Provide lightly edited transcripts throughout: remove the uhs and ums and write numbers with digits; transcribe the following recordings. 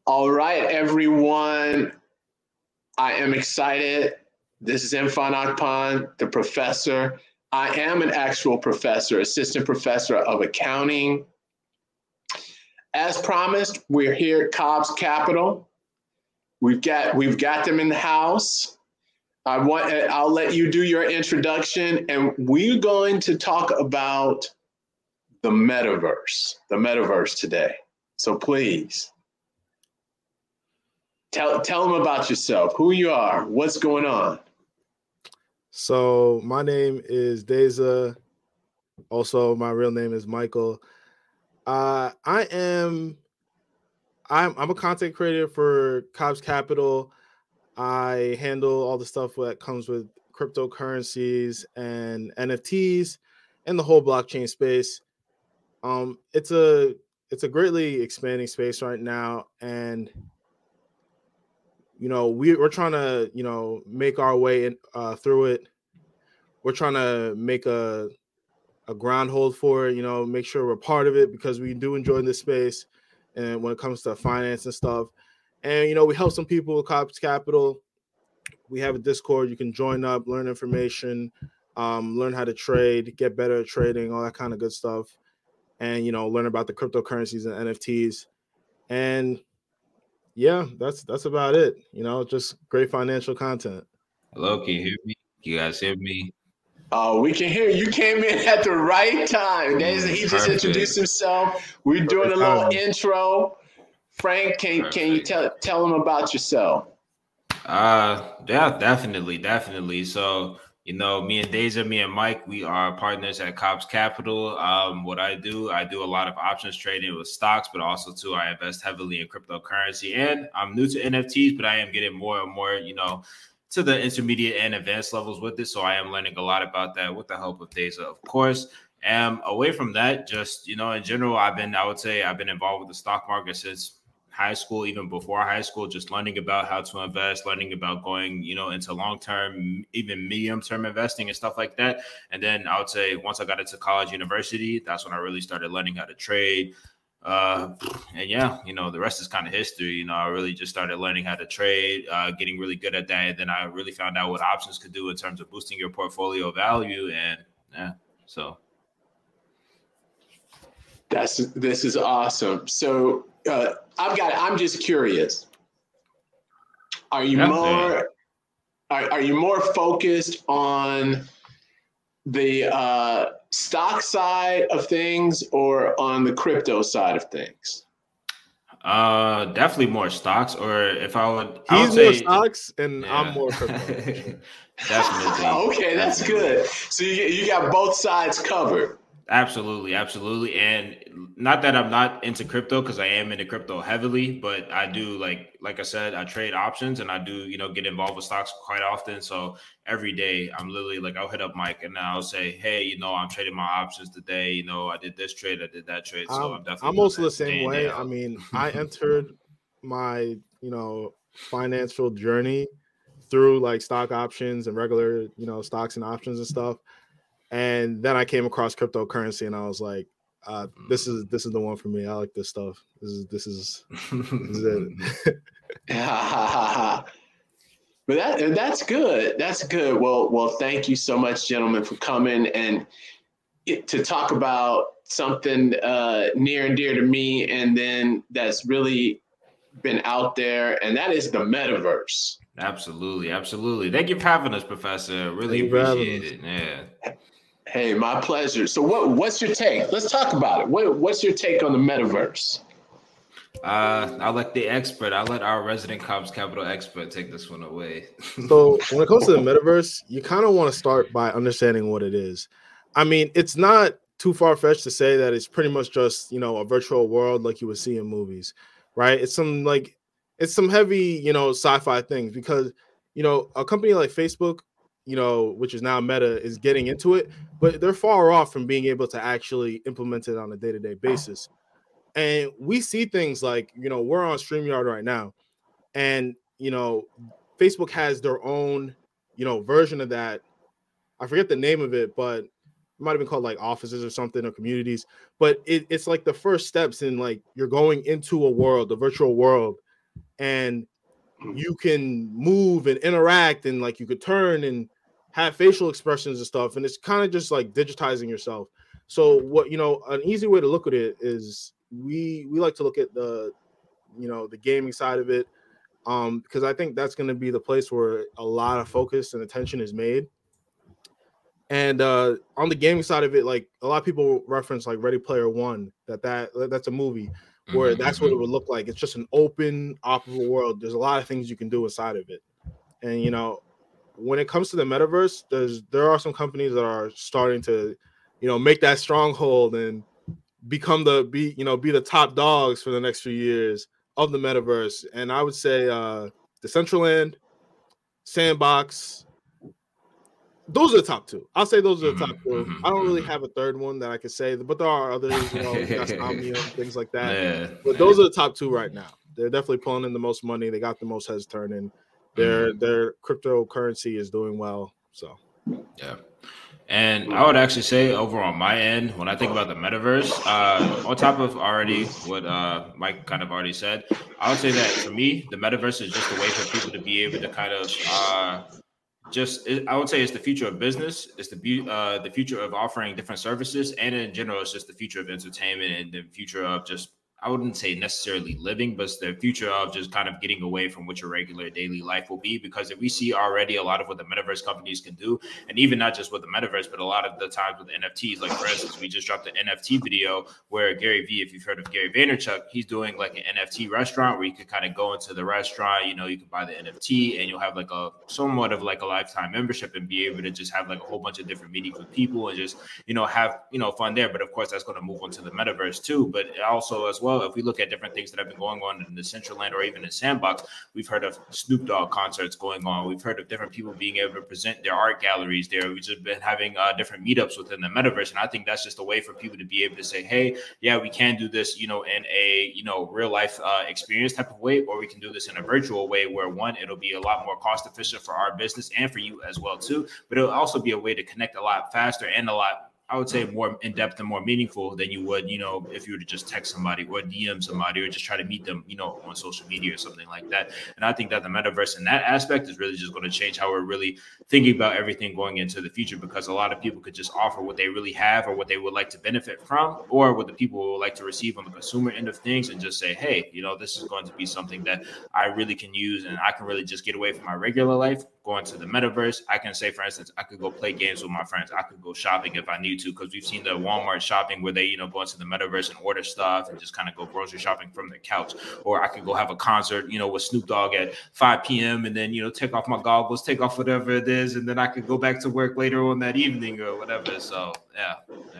All right, everyone. I am excited. This is Irfan Akpan, the professor. I am an actual professor, assistant professor of accounting. As promised, we're here at Cobb's Capital. We've got them in the house. I'll let you do your introduction, and we're going to talk about the metaverse today. So please tell them about yourself, who you are, what's going on. So my name is Deza. Also, my real name is Michael. I'm a content creator for Cobb's Capital. I handle all the stuff that comes with cryptocurrencies and NFTs and the whole blockchain space. It's a greatly expanding space right now, and we're trying to make our way in, through it. We're trying to make a ground hold for it, make sure we're part of it because we do enjoy this space. And when it comes to finance and stuff, and we help some people with Cobb's Capital. We have a Discord. You can join up, learn information, learn how to trade, get better at trading, all that kind of good stuff, and learn about the cryptocurrencies and NFTs. And yeah, that's about it. Just great financial content. Hello, can you hear me? Can you guys hear me? Oh, we can hear you. Came in at the right time. He just introduced himself. We're doing a little intro. Frank, can you tell them about yourself? Yeah, definitely. So, me and Deza, me and Mike, we are partners at Cobb's Capital. What I do a lot of options trading with stocks, but also too, I invest heavily in cryptocurrency. And I'm new to NFTs, but I am getting more and more, to the intermediate and advanced levels with it. So I am learning a lot about that with the help of Deza, of course. And away from that, just, in general, I've been involved with the stock market since high school, even before high school, just learning about how to invest, learning about going, into long-term, even medium-term investing and stuff like that. And then I would say once I got into college, university, that's when I really started learning how to trade. And yeah, the rest is kind of history. I really just started learning how to trade, getting really good at that. And then I really found out what options could do in terms of boosting your portfolio value. And yeah, so. This is awesome. So I'm just curious. Are you more focused on the stock side of things or on the crypto side of things? Definitely more stocks. Or if I would, he's more stocks and I'm more crypto. Definitely. Okay, that's good. So you got both sides covered. Absolutely. And not that I'm not into crypto, because I am into crypto heavily, but I do like I said, I trade options and I do, get involved with stocks quite often. So every day I'm literally I'll hit up Mike and I'll say, hey, I'm trading my options today. I did this trade, I did that trade. So I'm also the same way. I mean, I entered my, financial journey through stock options and regular, stocks and options and stuff. And then I came across cryptocurrency, and I was like, "This is the one for me. I like this stuff. This is it." But that's good. That's good. Well, thank you so much, gentlemen, for coming and to talk about something near and dear to me, and then that's really been out there, and that is the metaverse. Absolutely. Thank you for having us, Professor. Really appreciate it. Yeah. Hey, my pleasure. So what's your take? Let's talk about it. What's your take on the metaverse? I'll let the expert, I'll let our resident Cobb's Capital expert take this one away. So when it comes to the metaverse, you kind of want to start by understanding what it is. I mean, it's not too far-fetched to say that it's pretty much just, a virtual world like you would see in movies, right? It's some heavy, sci-fi things because, a company like Facebook, which is now Meta, is getting into it, but they're far off from being able to actually implement it on a day-to-day basis. And we see things like, we're on StreamYard right now, and, Facebook has their own, version of that. I forget the name of it, but it might have been called offices or something, or communities. But it's the first steps in you're going into a world, a virtual world, and you can move and interact, and like you could turn and have facial expressions and stuff, and it's kind of just like digitizing yourself. So what, an easy way to look at it is we like to look at the gaming side of it, because I think that's going to be the place where a lot of focus and attention is made. And on the gaming side of it, like a lot of people reference like Ready Player One, that's a movie where that's what it would look like. It's just an open, operable world. There's a lot of things you can do inside of it. And when it comes to the metaverse, there are some companies that are starting to, make that stronghold and be the top dogs for the next few years of the metaverse. And I would say Decentraland, Sandbox, those are the top two. I'll say those are the top two. I don't really have a third one that I could say, but there are others, Gastomnium, things like that. Yeah. But those are the top two right now. They're definitely pulling in the most money. They got the most heads turning. Their cryptocurrency is doing well. So yeah. And I would actually say over on my end, when I think about the metaverse, on top of already what Mike kind of already said, I would say that for me, the metaverse is just a way for people to be able to kind of I would say it's the future of business. It's the future of offering different services. And in general, it's just the future of entertainment and the future of just, I wouldn't say necessarily living, but it's the future of just kind of getting away from what your regular daily life will be. Because if we see already a lot of what the metaverse companies can do, and even not just with the metaverse, but a lot of the times with NFTs, like for instance, we just dropped an NFT video where Gary Vee, if you've heard of Gary Vaynerchuk, he's doing like an NFT restaurant where you could kind of go into the restaurant, you can buy the NFT and you'll have like a somewhat of like a lifetime membership and be able to just have like a whole bunch of different meetings with people and just, have, fun there. But of course, that's going to move on to the metaverse too. But also as well, if we look at different things that have been going on in the Decentraland or even in Sandbox, we've heard of Snoop Dogg concerts going on. We've heard of different people being able to present their art galleries there. We've just been having different meetups within the metaverse. And I think that's just a way for people to be able to say, hey, yeah, we can do this, in a, real life experience type of way, or we can do this in a virtual way where one, it'll be a lot more cost efficient for our business and for you as well too. But it'll also be a way to connect a lot faster and a lot, I would say, more in depth and more meaningful than you would, if you were to just text somebody or DM somebody or just try to meet them, on social media or something like that. And I think that the metaverse in that aspect is really just going to change how we're really thinking about everything going into the future, because a lot of people could just offer what they really have or what they would like to benefit from, or what the people would like to receive on the consumer end of things, and just say, hey, this is going to be something that I really can use and I can really just get away from my regular life, going to the metaverse. I can say, for instance, I could go play games with my friends. I could go shopping if I need to, because we've seen the Walmart shopping where they, go into the metaverse and order stuff and just kind of go grocery shopping from their couch. Or I could go have a concert, with Snoop Dogg at 5 p.m. and then, take off my goggles, take off whatever it is, and then I could go back to work later on that evening or whatever. So, yeah.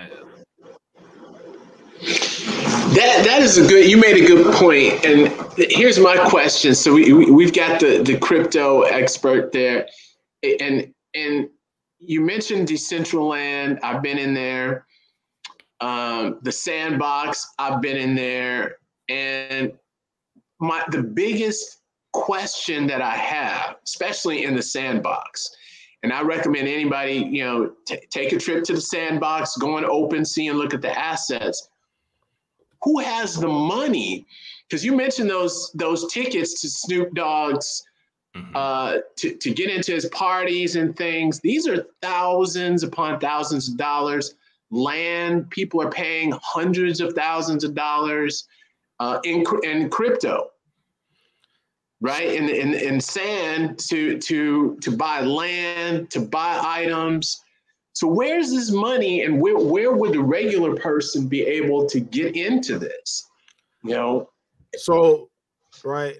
That is you made a good point. And here's my question. So we've got the crypto expert there, and you mentioned Decentraland. I've been in there. The Sandbox, I've been in there. And the biggest question that I have, especially in the Sandbox, and I recommend anybody, take a trip to the Sandbox, go on OpenSea and look at the assets. Who has the money? Because you mentioned those tickets to Snoop Dogg's to get into his parties and things. These are thousands upon thousands of dollars. Land, people are paying hundreds of thousands of dollars in crypto, right? In sand to buy land, to buy items. So where's this money, and where would the regular person be able to get into this? So, right.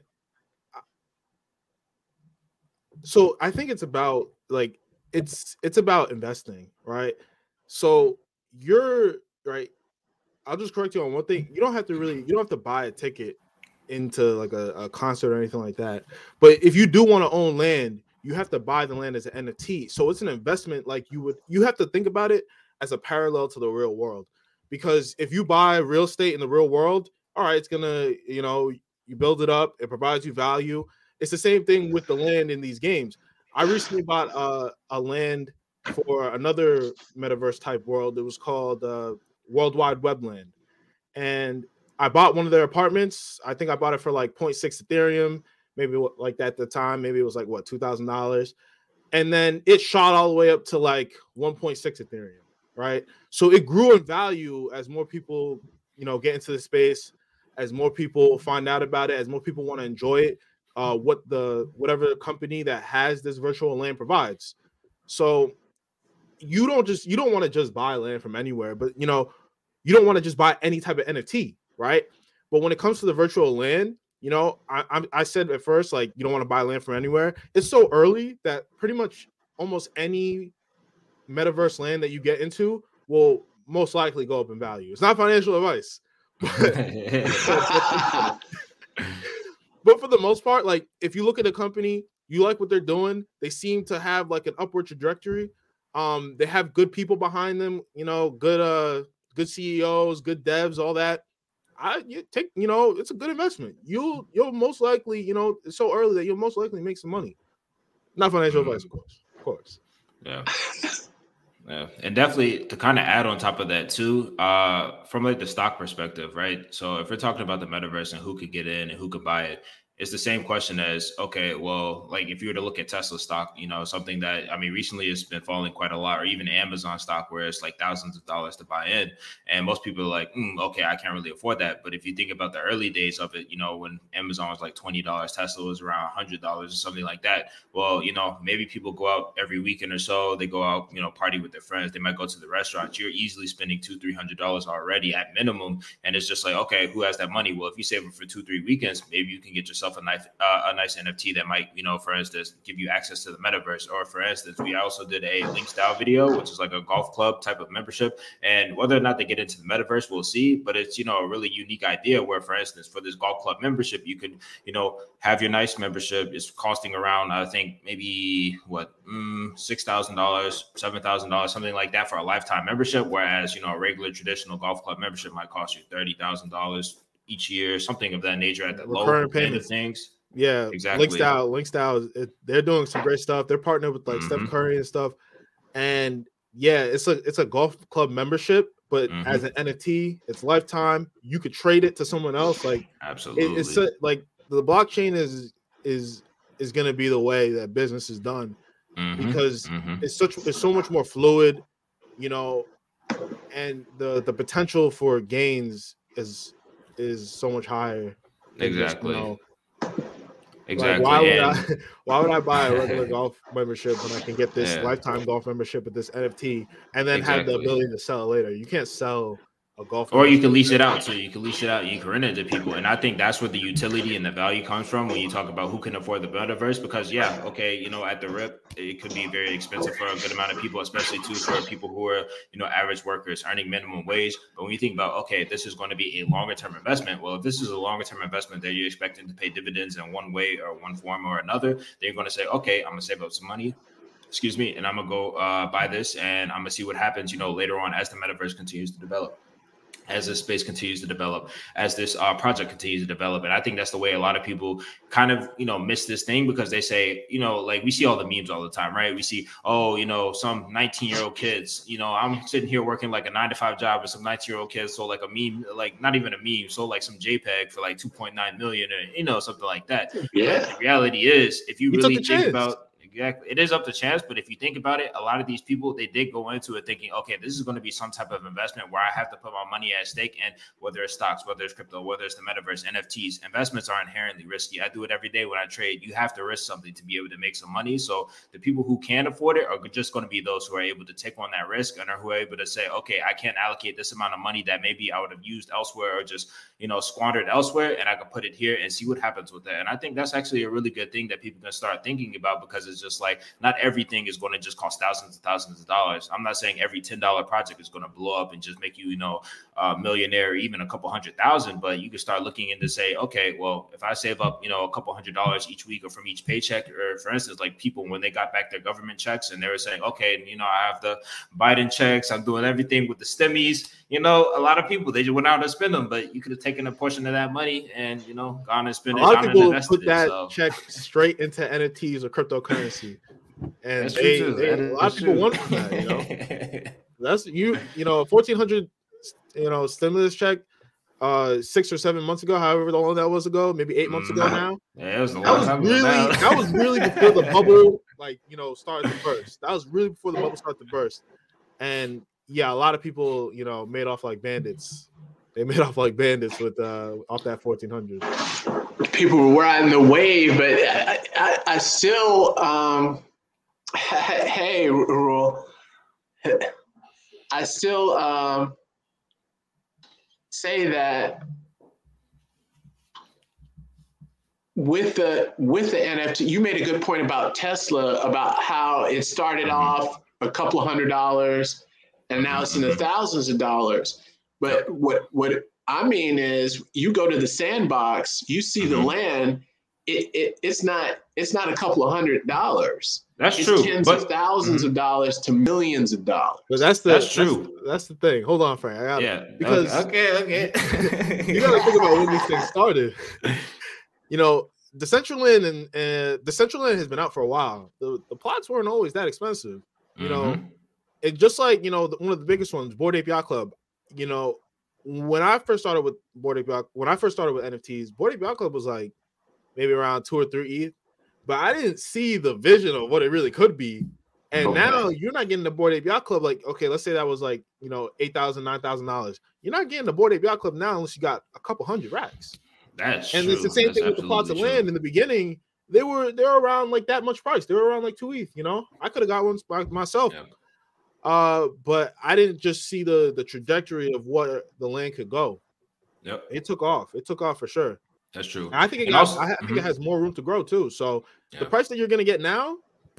So I think it's about it's about investing, right? So you're right. I'll just correct you on one thing. You don't have to buy a ticket into like a concert or anything like that. But if you do want to own land, you have to buy the land as an NFT. So it's an investment. Like you have to think about it as a parallel to the real world. Because if you buy real estate in the real world, all right, it's gonna, you build it up, it provides you value. It's the same thing with the land in these games. I recently bought a land for another metaverse type world. It was called World Wide Web Land. And I bought one of their apartments. I think I bought it for like 0.6 Ethereum, maybe like that at the time. Maybe it was like what, $2,000. And then it shot all the way up to like 1.6 Ethereum, right? So it grew in value as more people, get into the space, as more people find out about it, as more people want to enjoy it, whatever company that has this virtual land provides. So you don't want to just buy land from anywhere, but you don't want to just buy any type of NFT, right? But when it comes to the virtual land, I said at first, like, you don't want to buy land from anywhere. It's so early that pretty much almost any metaverse land that you get into will most likely go up in value. It's not financial advice, but for the most part, like, if you look at a company, you like what they're doing, they seem to have like an upward trajectory. They have good people behind them, good CEOs, good devs, all that. It's a good investment. You'll most likely, it's so early that you'll most likely make some money. Not financial advice, of course. Yeah. Yeah. And definitely to kind of add on top of that too, from like the stock perspective, right? So if we're talking about the metaverse and who could get in and who could buy it, it's the same question as, okay, well, like if you were to look at Tesla stock, something that, recently it's been falling quite a lot, or even Amazon stock where it's like thousands of dollars to buy in. And most people are like, okay, I can't really afford that. But if you think about the early days of it, when Amazon was like $20, Tesla was around $100 or something like that. Well, maybe people go out every weekend or so, they go out, party with their friends, they might go to the restaurant. You're easily spending $200-$300 already at minimum. And it's just like, okay, who has that money? Well, if you save it for 2-3 weekends, maybe you can get yourself a nice NFT that might, for instance, give you access to the metaverse. Or for instance, we also did a link style video, which is like a golf club type of membership. And whether or not they get into the metaverse, we'll see. But it's, a really unique idea where, for instance, for this golf club membership, you could, have your nice membership. It's costing around, I think, maybe $6,000, $7,000, something like that for a lifetime membership. Whereas, a regular traditional golf club membership might cost you $30,000 each year, something of that nature at the low end of things. Yeah, exactly. Link style, they're doing some great stuff. They're partnered with like Steph Curry and stuff. And yeah, it's a golf club membership, but as an NFT, it's lifetime. You could trade it to someone else. Like, absolutely, it's like the blockchain is going to be the way that business is done because it's so much more fluid, and the potential for gains is so much higher. Exactly. Exactly. Like, why would I buy a regular golf membership when I can get this lifetime golf membership with this NFT and then have the ability to sell it later? You can't sell a golf, or you can lease it out. So you can lease it out. You can rent it to people, and I think that's where the utility and the value comes from when you talk about who can afford the metaverse. Because at the rip, it could be very expensive for a good amount of people, especially too for people who are average workers earning minimum wage. But when you think about this is going to be a longer term investment. Well, if this is a longer term investment that you're expecting to pay dividends in one way or one form or another, then you're going to say, okay, I'm going to save up some money. And I'm going to go buy this, and I'm going to see what happens, later on as the metaverse continues to develop, as this space continues to develop, as this project continues to develop. And I think that's the way a lot of people kind of, miss this thing, because they say, like we see all the memes all the time, right? We see, some 19-year-old kids, I'm sitting here working like a 9-to-5 job, and some 19-year-old kids sold like a meme, like not even a meme, sold like some JPEG for like 2.9 million or, something like that. Yeah. But the reality is, if you really think about, exactly, it is up to chance. But if you think about it, a lot of these people, they did go into it thinking, okay, this is going to be some type of investment where I have to put my money at stake. And whether it's stocks, whether it's crypto, whether it's the metaverse, NFTs, investments are inherently risky. I do it every day when I trade. You have to risk something to be able to make some money. So the people who can afford it are just going to be those who are able to take on that risk and are who are able to say, okay, I can't allocate this amount of money that maybe I would have used elsewhere or just, squandered elsewhere, and I can put it here and see what happens with that. And I think that's actually a really good thing that people can start thinking about, because it's just like, not everything is going to just cost thousands of dollars. I'm not saying every $10 project is going to blow up and just make you, a millionaire, or even a couple $100,000, but you can start looking into say, okay, well, if I save up, a couple $100 each week or from each paycheck, or for instance, like people, when they got back their government checks and they were saying, okay, I have the Biden checks, I'm doing everything with the stimmies, a lot of people, they just went out and spend them, but you could have taken a portion of that money and, gone and spent it. A lot of people put that check straight into NFTs or cryptocurrency. And a lot of people want from that, That's $1,400, stimulus check. 6 or 7 months ago, however long that was ago, maybe 8 months ago now. Yeah, it was a long time ago. That was really before the bubble, like, you know, started to burst. That was really before the bubble started to burst. And yeah, a lot of people, you know, made off like bandits. They made off like bandits with off that 1400. People were riding the wave, but I still, hey, Rule, I still say that with the NFT, you made a good point about Tesla, about how it started off a couple of $100 and now it's in the thousands of dollars. But what I mean is, you go to the Sandbox, you see the land. It's not a couple of $100. That's true. Tens of thousands of dollars to millions of dollars. But that's true. That's the thing. Hold on, Frank. I got it. Because okay. You got to think about when these things started. You know, Decentraland and Decentraland has been out for a while. The plots weren't always that expensive. You know, it just like, you know, one of the biggest ones, Bored Ape Yacht Club. You know, when I first started with NFTs, Bored Ape Yacht Club was like maybe around 2 or 3 ETH, but I didn't see the vision of what it really could be. And now you're not getting the Bored Ape Yacht Club. Like, okay, let's say that was like, you know, $8,000, $9,000. You're not getting the Bored Ape Yacht Club now unless you got a couple hundred racks. That's true. It's the same thing with the plots of land in the beginning. They were around like that much price. They were around like 2 ETH. You know, I could have got one by myself. Yeah. But I didn't just see the trajectory of what the land could go. Yep, it took off. It took off for sure. That's true. And I think I think it has more room to grow too. So the price that you're gonna get now,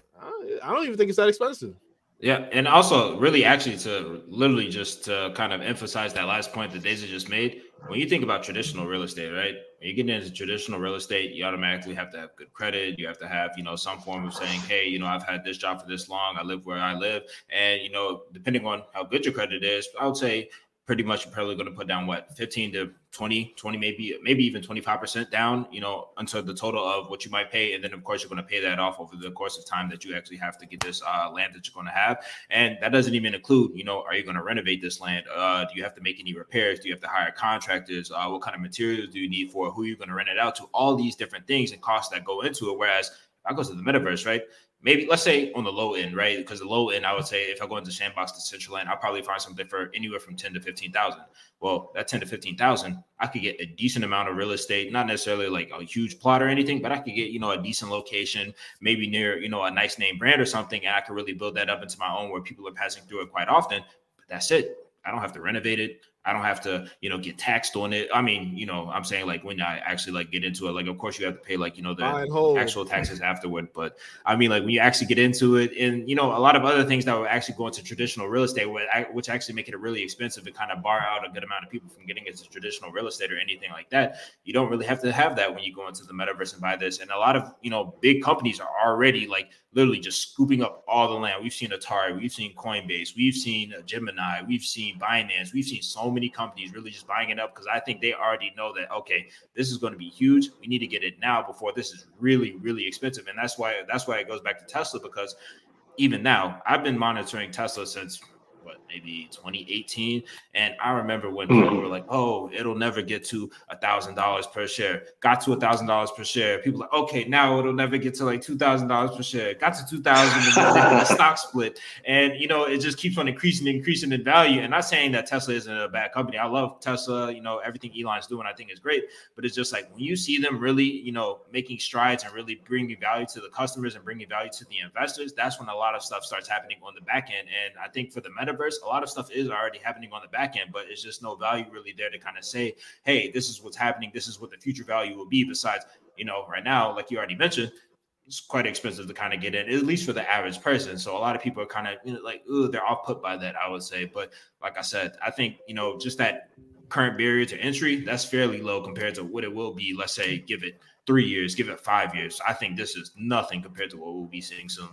I don't even think it's that expensive. Yeah, and also really actually to literally just to kind of emphasize that last point that Deja just made, when you think about traditional real estate, right? When you get into traditional real estate, you automatically have to have good credit. You have to have, you know, some form of saying, hey, you know, I've had this job for this long. I live where I live. And, you know, depending on how good your credit is, I would say pretty much you're probably going to put down 15 to 20, maybe even 25% down, you know, until the total of what you might pay. And then of course you're going to pay that off over the course of time that you actually have to get this land that you're going to have. And that doesn't even include, you know, are you going to renovate this land? Do you have to make any repairs? Do you have to hire contractors? What kind of materials do you need for who you're going to rent it out to? All these different things and costs that go into it. Whereas if I go to the metaverse, right? Maybe let's say on the low end, right? Because the low end, I would say if I go into Sandbox to Decentraland, I'll probably find something for anywhere from 10 to 15,000. Well, that 10 to 15,000, I could get a decent amount of real estate, not necessarily like a huge plot or anything, but I could get, you know, a decent location, maybe near, you know, a nice name brand or something. And I could really build that up into my own where people are passing through it quite often. But that's it. I don't have to renovate it. I don't have to, you know, get taxed on it. I mean, you know, I'm saying like when I actually like get into it, like, of course you have to pay like, you know, the actual taxes afterward. But I mean, like when you actually get into it and, you know, a lot of other things that will actually go into traditional real estate, which actually make it really expensive and kind of bar out a good amount of people from getting into traditional real estate or anything like that. You don't really have to have that when you go into the metaverse and buy this. And a lot of, you know, big companies are already like literally just scooping up all the land. We've seen Atari, we've seen Coinbase, we've seen Gemini, we've seen Binance, we've seen so many companies really just buying it up because I think they already know that, okay, this is going to be huge. We need to get it now before this is really, really expensive. And that's why it goes back to Tesla, because even now I've been monitoring Tesla since maybe 2018. And I remember when people were like, oh, it'll never get to $1,000 per share. Got to $1,000 per share. People like, okay, now it'll never get to like $2,000 per share. Got to 2,000 and then a stock split. And, you know, it just keeps on increasing in value. And not saying that Tesla isn't a bad company. I love Tesla, you know, everything Elon's doing, I think is great. But it's just like when you see them really, you know, making strides and really bringing value to the customers and bringing value to the investors, that's when a lot of stuff starts happening on the back end. And I think for the metaverse, a lot of stuff is already happening on the back end, but it's just no value really there to kind of say, hey, this is what's happening. This is what the future value will be. Besides, you know, right now, like you already mentioned, it's quite expensive to kind of get in, at least for the average person. So a lot of people are kind of, you know, like, ooh, they're off put by that, I would say. But like I said, I think, you know, just that current barrier to entry, that's fairly low compared to what it will be. Let's say, give it 3 years, give it 5 years. I think this is nothing compared to what we'll be seeing soon.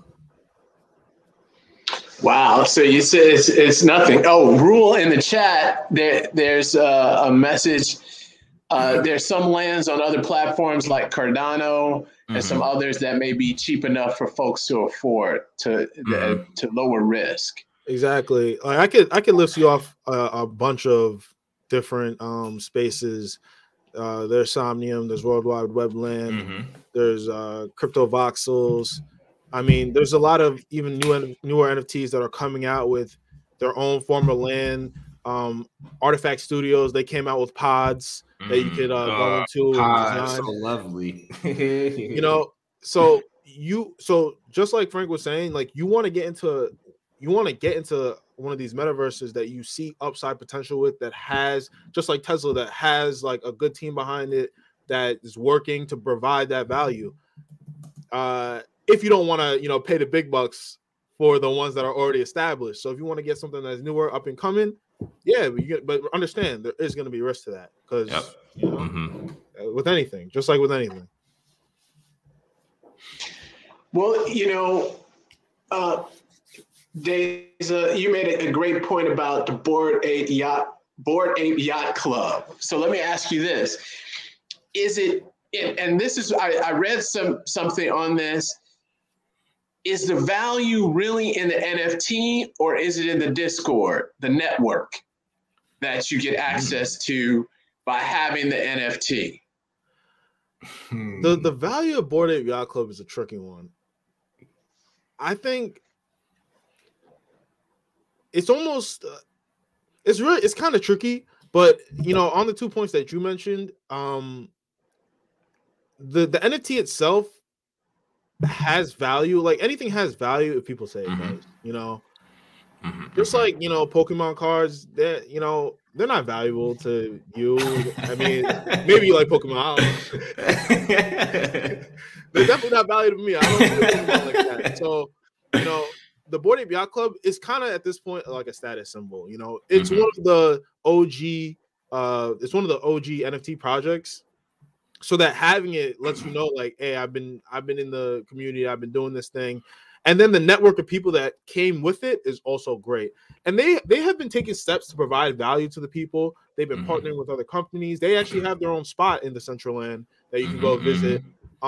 Wow. So you said it's nothing. Oh, Rule in the chat, there's a message. There's some lands on other platforms like Cardano and some others that may be cheap enough for folks to afford to lower risk. Exactly. I could list you off a bunch of different spaces. There's Somnium, there's World Wide Web Land, there's Crypto Voxels. I mean, there's a lot of even newer NFTs that are coming out with their own form of land. Artifact Studios, they came out with pods that you could go into and design. So lovely. So just like Frank was saying, like you want to get into one of these metaverses that you see upside potential with, that has, just like Tesla, that has like a good team behind it that is working to provide that value. If you don't want to, pay the big bucks for the ones that are already established. So if you want to get something that's newer, up and coming, but understand there is going to be risk to that, because with anything, just like with anything. Well, Deza, you made a great point about the Bored Ape Yacht Club. So let me ask you this: is it? And this is I read something on this. Is the value really in the NFT, or is it in the Discord, the network that you get access to by having the NFT? The value of Bored Ape Yacht Club is a tricky one. I think it's almost it's kind of tricky, but on the 2 points that you mentioned, the NFT itself has value. Like anything has value if people say it does, just like Pokemon cards, they're not valuable to you. I mean, maybe you like Pokemon, they're definitely not valuable to me. I don't feel Pokemon like that. So the Bored Ape Yacht Club is kind of at this point like a status symbol. It's one of the OG NFT projects. So that having it lets you know, like, hey, I've been in the community, I've been doing this thing. And then the network of people that came with it is also great. And they have been taking steps to provide value to the people. They've been partnering with other companies. They actually have their own spot in the Decentraland that you can go visit.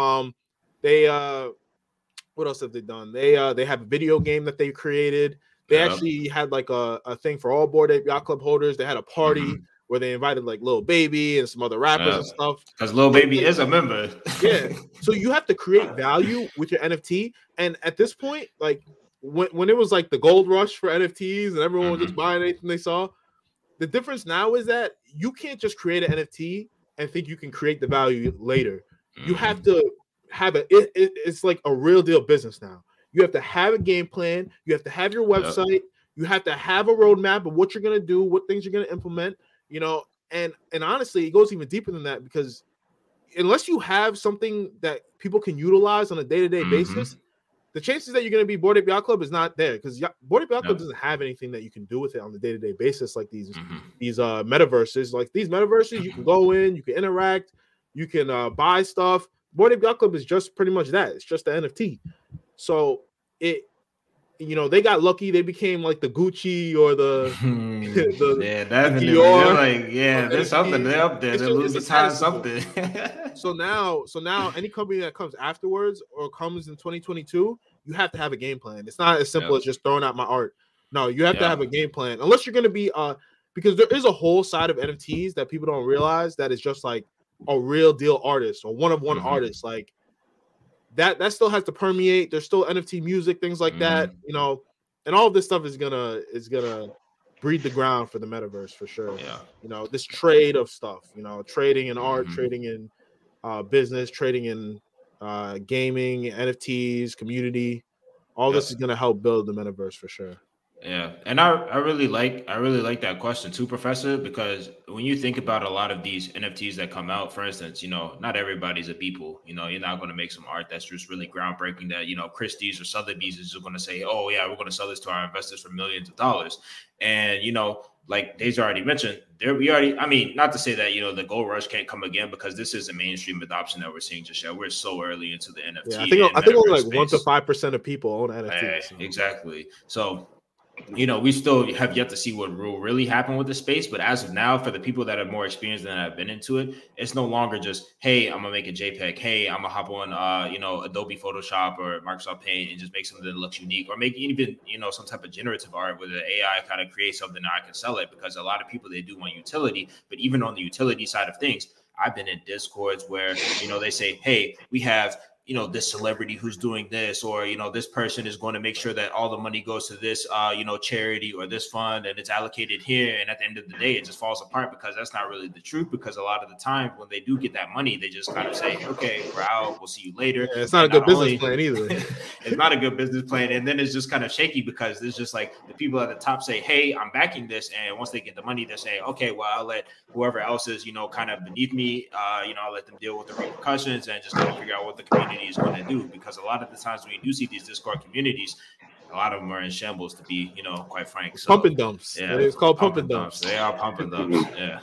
What else have they done? They have a video game that they created. They actually had like a thing for all Bored Ape Yacht Club holders. They had a party where they invited like Lil Baby and some other rappers and stuff. Because Lil Baby is a member. Yeah. So you have to create value with your NFT. And at this point, like when it was like the gold rush for NFTs and everyone was just buying anything they saw, the difference now is that you can't just create an NFT and think you can create the value later. You have to have it's like a real deal business now. You have to have a game plan. You have to have your website. You have to have a roadmap of what you're going to do, what things you're going to implement. And honestly, it goes even deeper than that, because unless you have something that people can utilize on a day-to-day basis, the chances that you're going to be Bored Ape Yacht Club is not there, because Bored Ape Yacht Club doesn't have anything that you can do with it on the day-to-day basis like these metaverses. Like these metaverses, you can go in, you can interact, you can buy stuff. Bored Ape Yacht Club is just pretty much that. It's just the NFT. So they got lucky. They became like the Gucci or the definitely. Dior. There's something there up there. They're losing time something. So now any company that comes afterwards or comes in 2022, you have to have a game plan. It's not as simple as just throwing out my art. No, you have to have a game plan. Unless you're going to be because there is a whole side of NFTs that people don't realize that is just like a real deal artist or one of one artist. Like that still has to permeate. There's still NFT music, things like that, and all of this stuff is gonna breed the ground for the metaverse for sure. This trade of stuff, trading in art, trading in business, trading in gaming, NFTs, community, all this is gonna help build the metaverse for sure. Yeah, and I really like that question too, Professor, because when you think about a lot of these NFTs that come out, for instance, not everybody's a Beeple. You're not going to make some art that's just really groundbreaking that Christie's or Sotheby's is going to say, oh yeah, we're going to sell this to our investors for millions of dollars. And like Dave's already mentioned, not to say that the gold rush can't come again, because this is a mainstream adoption that we're seeing just yet. We're so early into the NFT. I think only like 1 to 5% of people own NFTs. Exactly. So we still have yet to see what will really happen with the space. But as of now, for the people that are more experienced than have been into it, it's no longer just, hey, I'm gonna make a JPEG. Hey, I'm gonna hop on, Adobe Photoshop or Microsoft Paint and just make something that looks unique, or make even, some type of generative art where the AI kind of creates something that I can sell it. Because a lot of people, they do want utility, but even on the utility side of things, I've been in Discords where, they say, hey, we have, this celebrity who's doing this, or, this person is going to make sure that all the money goes to this, charity or this fund, and it's allocated here. And at the end of the day, it just falls apart because that's not really the truth. Because a lot of the time when they do get that money, they just kind of say, okay, we're out. We'll see you later. Yeah, it's not a good business plan either. It's not a good business plan. And then it's just kind of shaky because it's just like the people at the top say, hey, I'm backing this. And once they get the money, they're saying, okay, well, I'll let whoever else is, kind of beneath me, I'll let them deal with the repercussions and just kind of figure out what the community is going to do. Because a lot of the times when you do see these Discord communities, a lot of them are in shambles, to be, quite frank. So, pump and dumps. Yeah, it's called pump and dumps. They are pump and dumps. Yeah.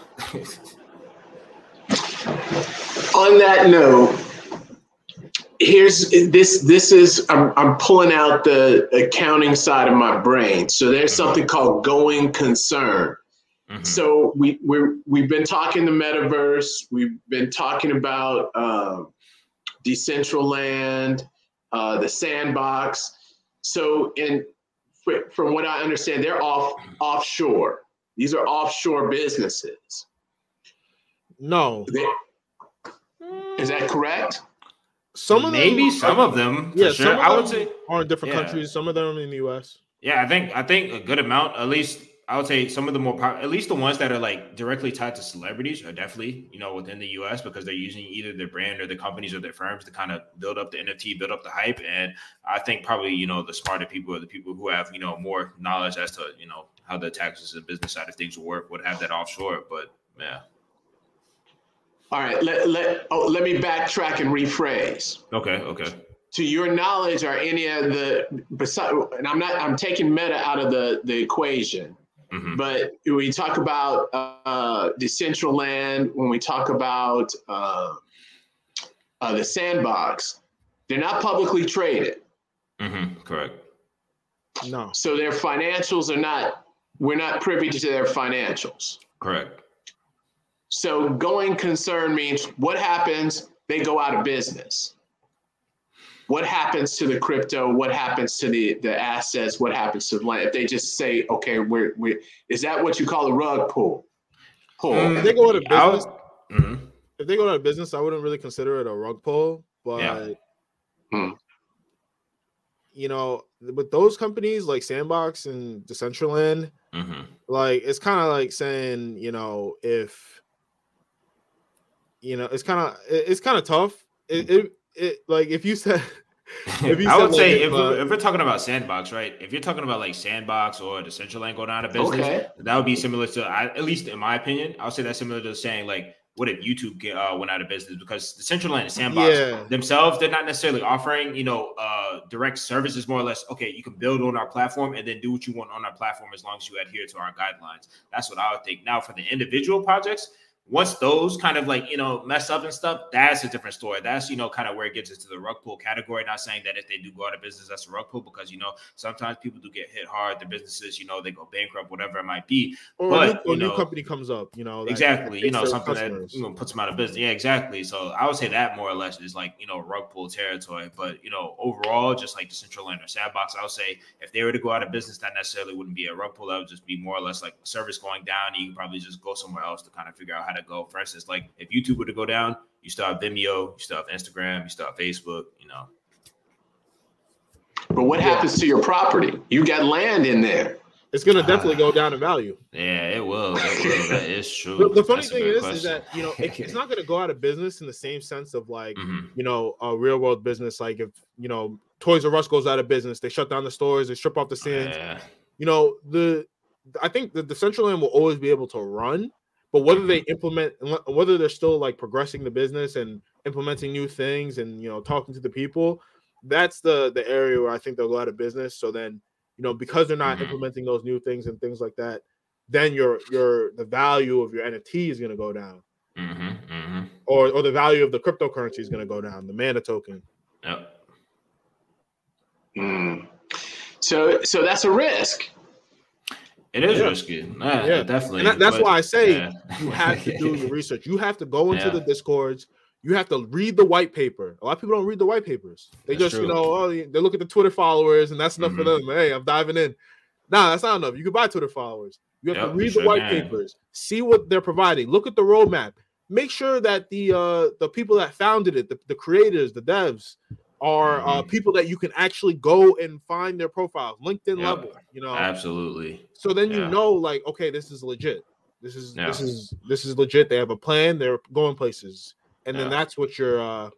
On that note, here's this. This is I'm pulling out the accounting side of my brain. So there's something called going concern. Mm-hmm. So we've been talking the metaverse. We've been talking about Decentraland, the Sandbox. So from what I understand, they're offshore. These are offshore businesses. No. Is that correct? Some of them, some of them. Yeah, sure. some of I would them say are in different countries. Some of them are in the U.S. Yeah, I think a good amount, at least. I would say some of the more at least the ones that are like directly tied to celebrities are definitely, within the US, because they're using either their brand or the companies or their firms to kind of build up the NFT, build up the hype. And I think probably, the smarter people or the people who have, more knowledge as to, how the taxes and business side of things will work would have that offshore. But yeah. All right. Let me backtrack and rephrase. Okay. To your knowledge, are any of and I'm taking Meta out of the equation. Mm-hmm. But when we talk about Decentraland, when we talk about the Sandbox, they're not publicly traded. Mm-hmm. Correct. No. So their financials we're not privy to their financials. Correct. So going concern means what happens? They go out of business. What happens to the crypto? What happens to the assets? What happens to the land? If they just say, okay, is that what you call a rug pull? If they go out of business, if they go out of business, I wouldn't really consider it a rug pull. But with those companies like Sandbox and Decentraland, like it's kind of like saying, if it's kind of tough. It like if you said, I would say if we're talking about Sandbox, right? If you're talking about like Sandbox or Decentraland going out of business, that would be similar to, at least in my opinion, I'll say that's similar to saying like, what if YouTube went out of business? Because Decentraland and Sandbox themselves, they're not necessarily offering, direct services. More or less, okay, you can build on our platform and then do what you want on our platform as long as you adhere to our guidelines. That's what I would think. Now for the individual projects, once those kind of like, mess up and stuff, that's a different story. That's, kind of where it gets into the rug pull category. Not saying that if they do go out of business, that's a rug pull, because, sometimes people do get hit hard. The businesses, they go bankrupt, whatever it might be. Or but a new company comes up, exactly, something customers. That puts them out of business. Yeah, exactly. So I would say that more or less is like, rug pull territory. But, overall, just like Decentraland or Sandbox, I would say if they were to go out of business, that necessarily wouldn't be a rug pull. That would just be more or less like service going down. And you can probably just go somewhere else to kind of figure out how to go. For instance, like if YouTube were to go down, you still have Vimeo, you still have Instagram, you still have Facebook, But what happens to your property? You got land in there. It's going to definitely go down in value. Yeah, it will. That is true. The funny thing is that, it's not going to go out of business in the same sense of like, a real world business. Like if, Toys R Us goes out of business, they shut down the stores, they strip off the stands. I think the Decentraland will always be able to run. But whether they whether they're still like progressing the business and implementing new things and, talking to the people, that's the area where I think they'll go out of business. So then, because they're not implementing those new things and things like that, then the value of your NFT is going to go down, or the value of the cryptocurrency is going to go down, the Mana token. Yep. So that's a risk. It is risky. Definitely. And that's why I say you have to do your research. You have to go into the Discords. You have to read the white paper. A lot of people don't read the white papers. They that's just, true. They look at the Twitter followers, and that's enough for them. Hey, I'm diving in. Nah, that's not enough. You can buy Twitter followers. You have to read the white papers, see what they're providing, look at the roadmap. Make sure that the people that founded it, the creators, the devs, are people that you can actually go and find their profiles, LinkedIn level, Absolutely. So then like, okay, this is legit. This is legit. They have a plan. They're going places, and then that's what you're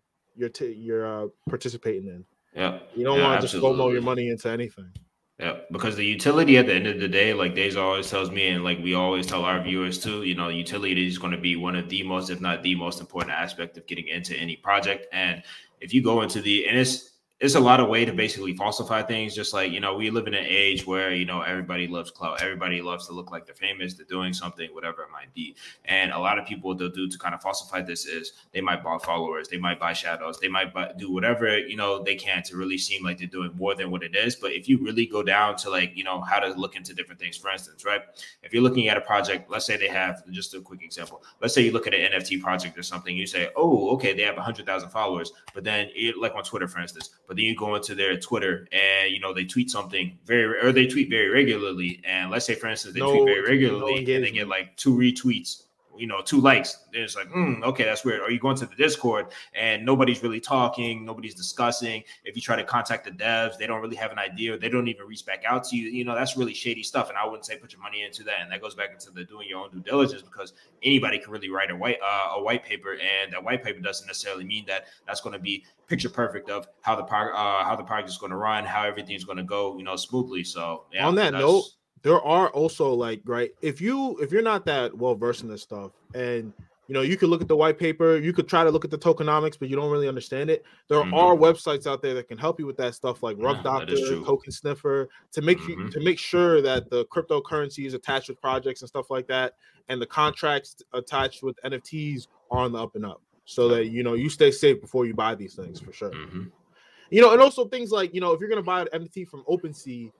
participating in. Yeah, you don't want to just FOMO your money into anything. Yeah, because the utility at the end of the day, like Days always tells me, and like we always tell our viewers too, utility is going to be one of the most, if not the most important aspect of getting into any project. And if you go into it's a lot of way to basically falsify things. Just like, we live in an age where, everybody loves clout. Everybody loves to look like they're famous, they're doing something, whatever it might be. And a lot of people, what they'll do to kind of falsify this is they might buy followers, they might buy shadows, they might do whatever, they can to really seem like they're doing more than what it is. But if you really go down to like, how to look into different things, for instance, right? If you're looking at a project, let's say they have, just a quick example. Let's say you look at an NFT project or something, you say, oh, okay, they have 100,000 followers, but then like on Twitter, for instance, but then you go into their Twitter and they tweet something they tweet very regularly, and let's say for instance they tweet very regularly and they get like 2 retweets, 2 likes. It's like, okay, that's weird. Or you go into the Discord and nobody's really talking, nobody's discussing. If you try to contact the devs, they don't really have an idea. They don't even reach back out to you. That's really shady stuff. And I wouldn't say put your money into that. And that goes back into the doing your own due diligence, because anybody can really write a white paper, and that white paper doesn't necessarily mean that that's going to be picture perfect of how the project is going to run, how everything's going to go, smoothly. So on that note, there are also like, right, if you're not that well versed in this stuff, and you could look at the white paper, you could try to look at the tokenomics, but you don't really understand it. There are websites out there that can help you with that stuff, like Rug Doctor, Token Sniffer, to make sure that the cryptocurrency is attached with projects and stuff like that, and the contracts attached with NFTs are on the up and up, so that you stay safe before you buy these things for sure. And also things like, if you're gonna buy an NFT from OpenSea,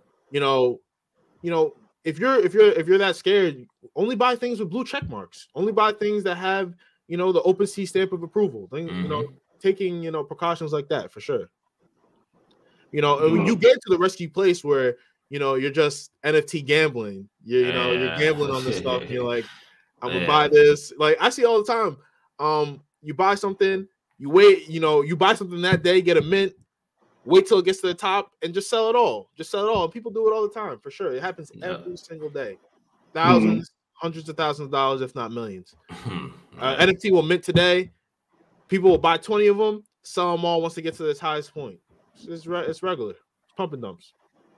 if you're that scared, only buy things with blue check marks. Only buy things that have, the OpenSea stamp of approval. Taking, precautions like that for sure. And when you get to the risky place where, you're just NFT gambling, you're gambling on this stuff. And you're like, I'm gonna buy this. Like I see all the time. You buy something, you wait, you buy something that day, get a mint, wait till it gets to the top, and just sell it all. And people do it all the time, for sure. It happens every single day. Thousands, hundreds of thousands of dollars, if not millions. NFT will mint today. People will buy 20 of them, sell them all once they get to its highest point. It's regular. It's pump and dumps.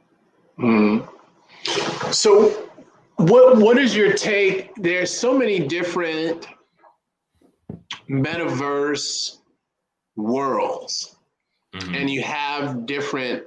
So what is your take? There's so many different metaverse worlds. And you have different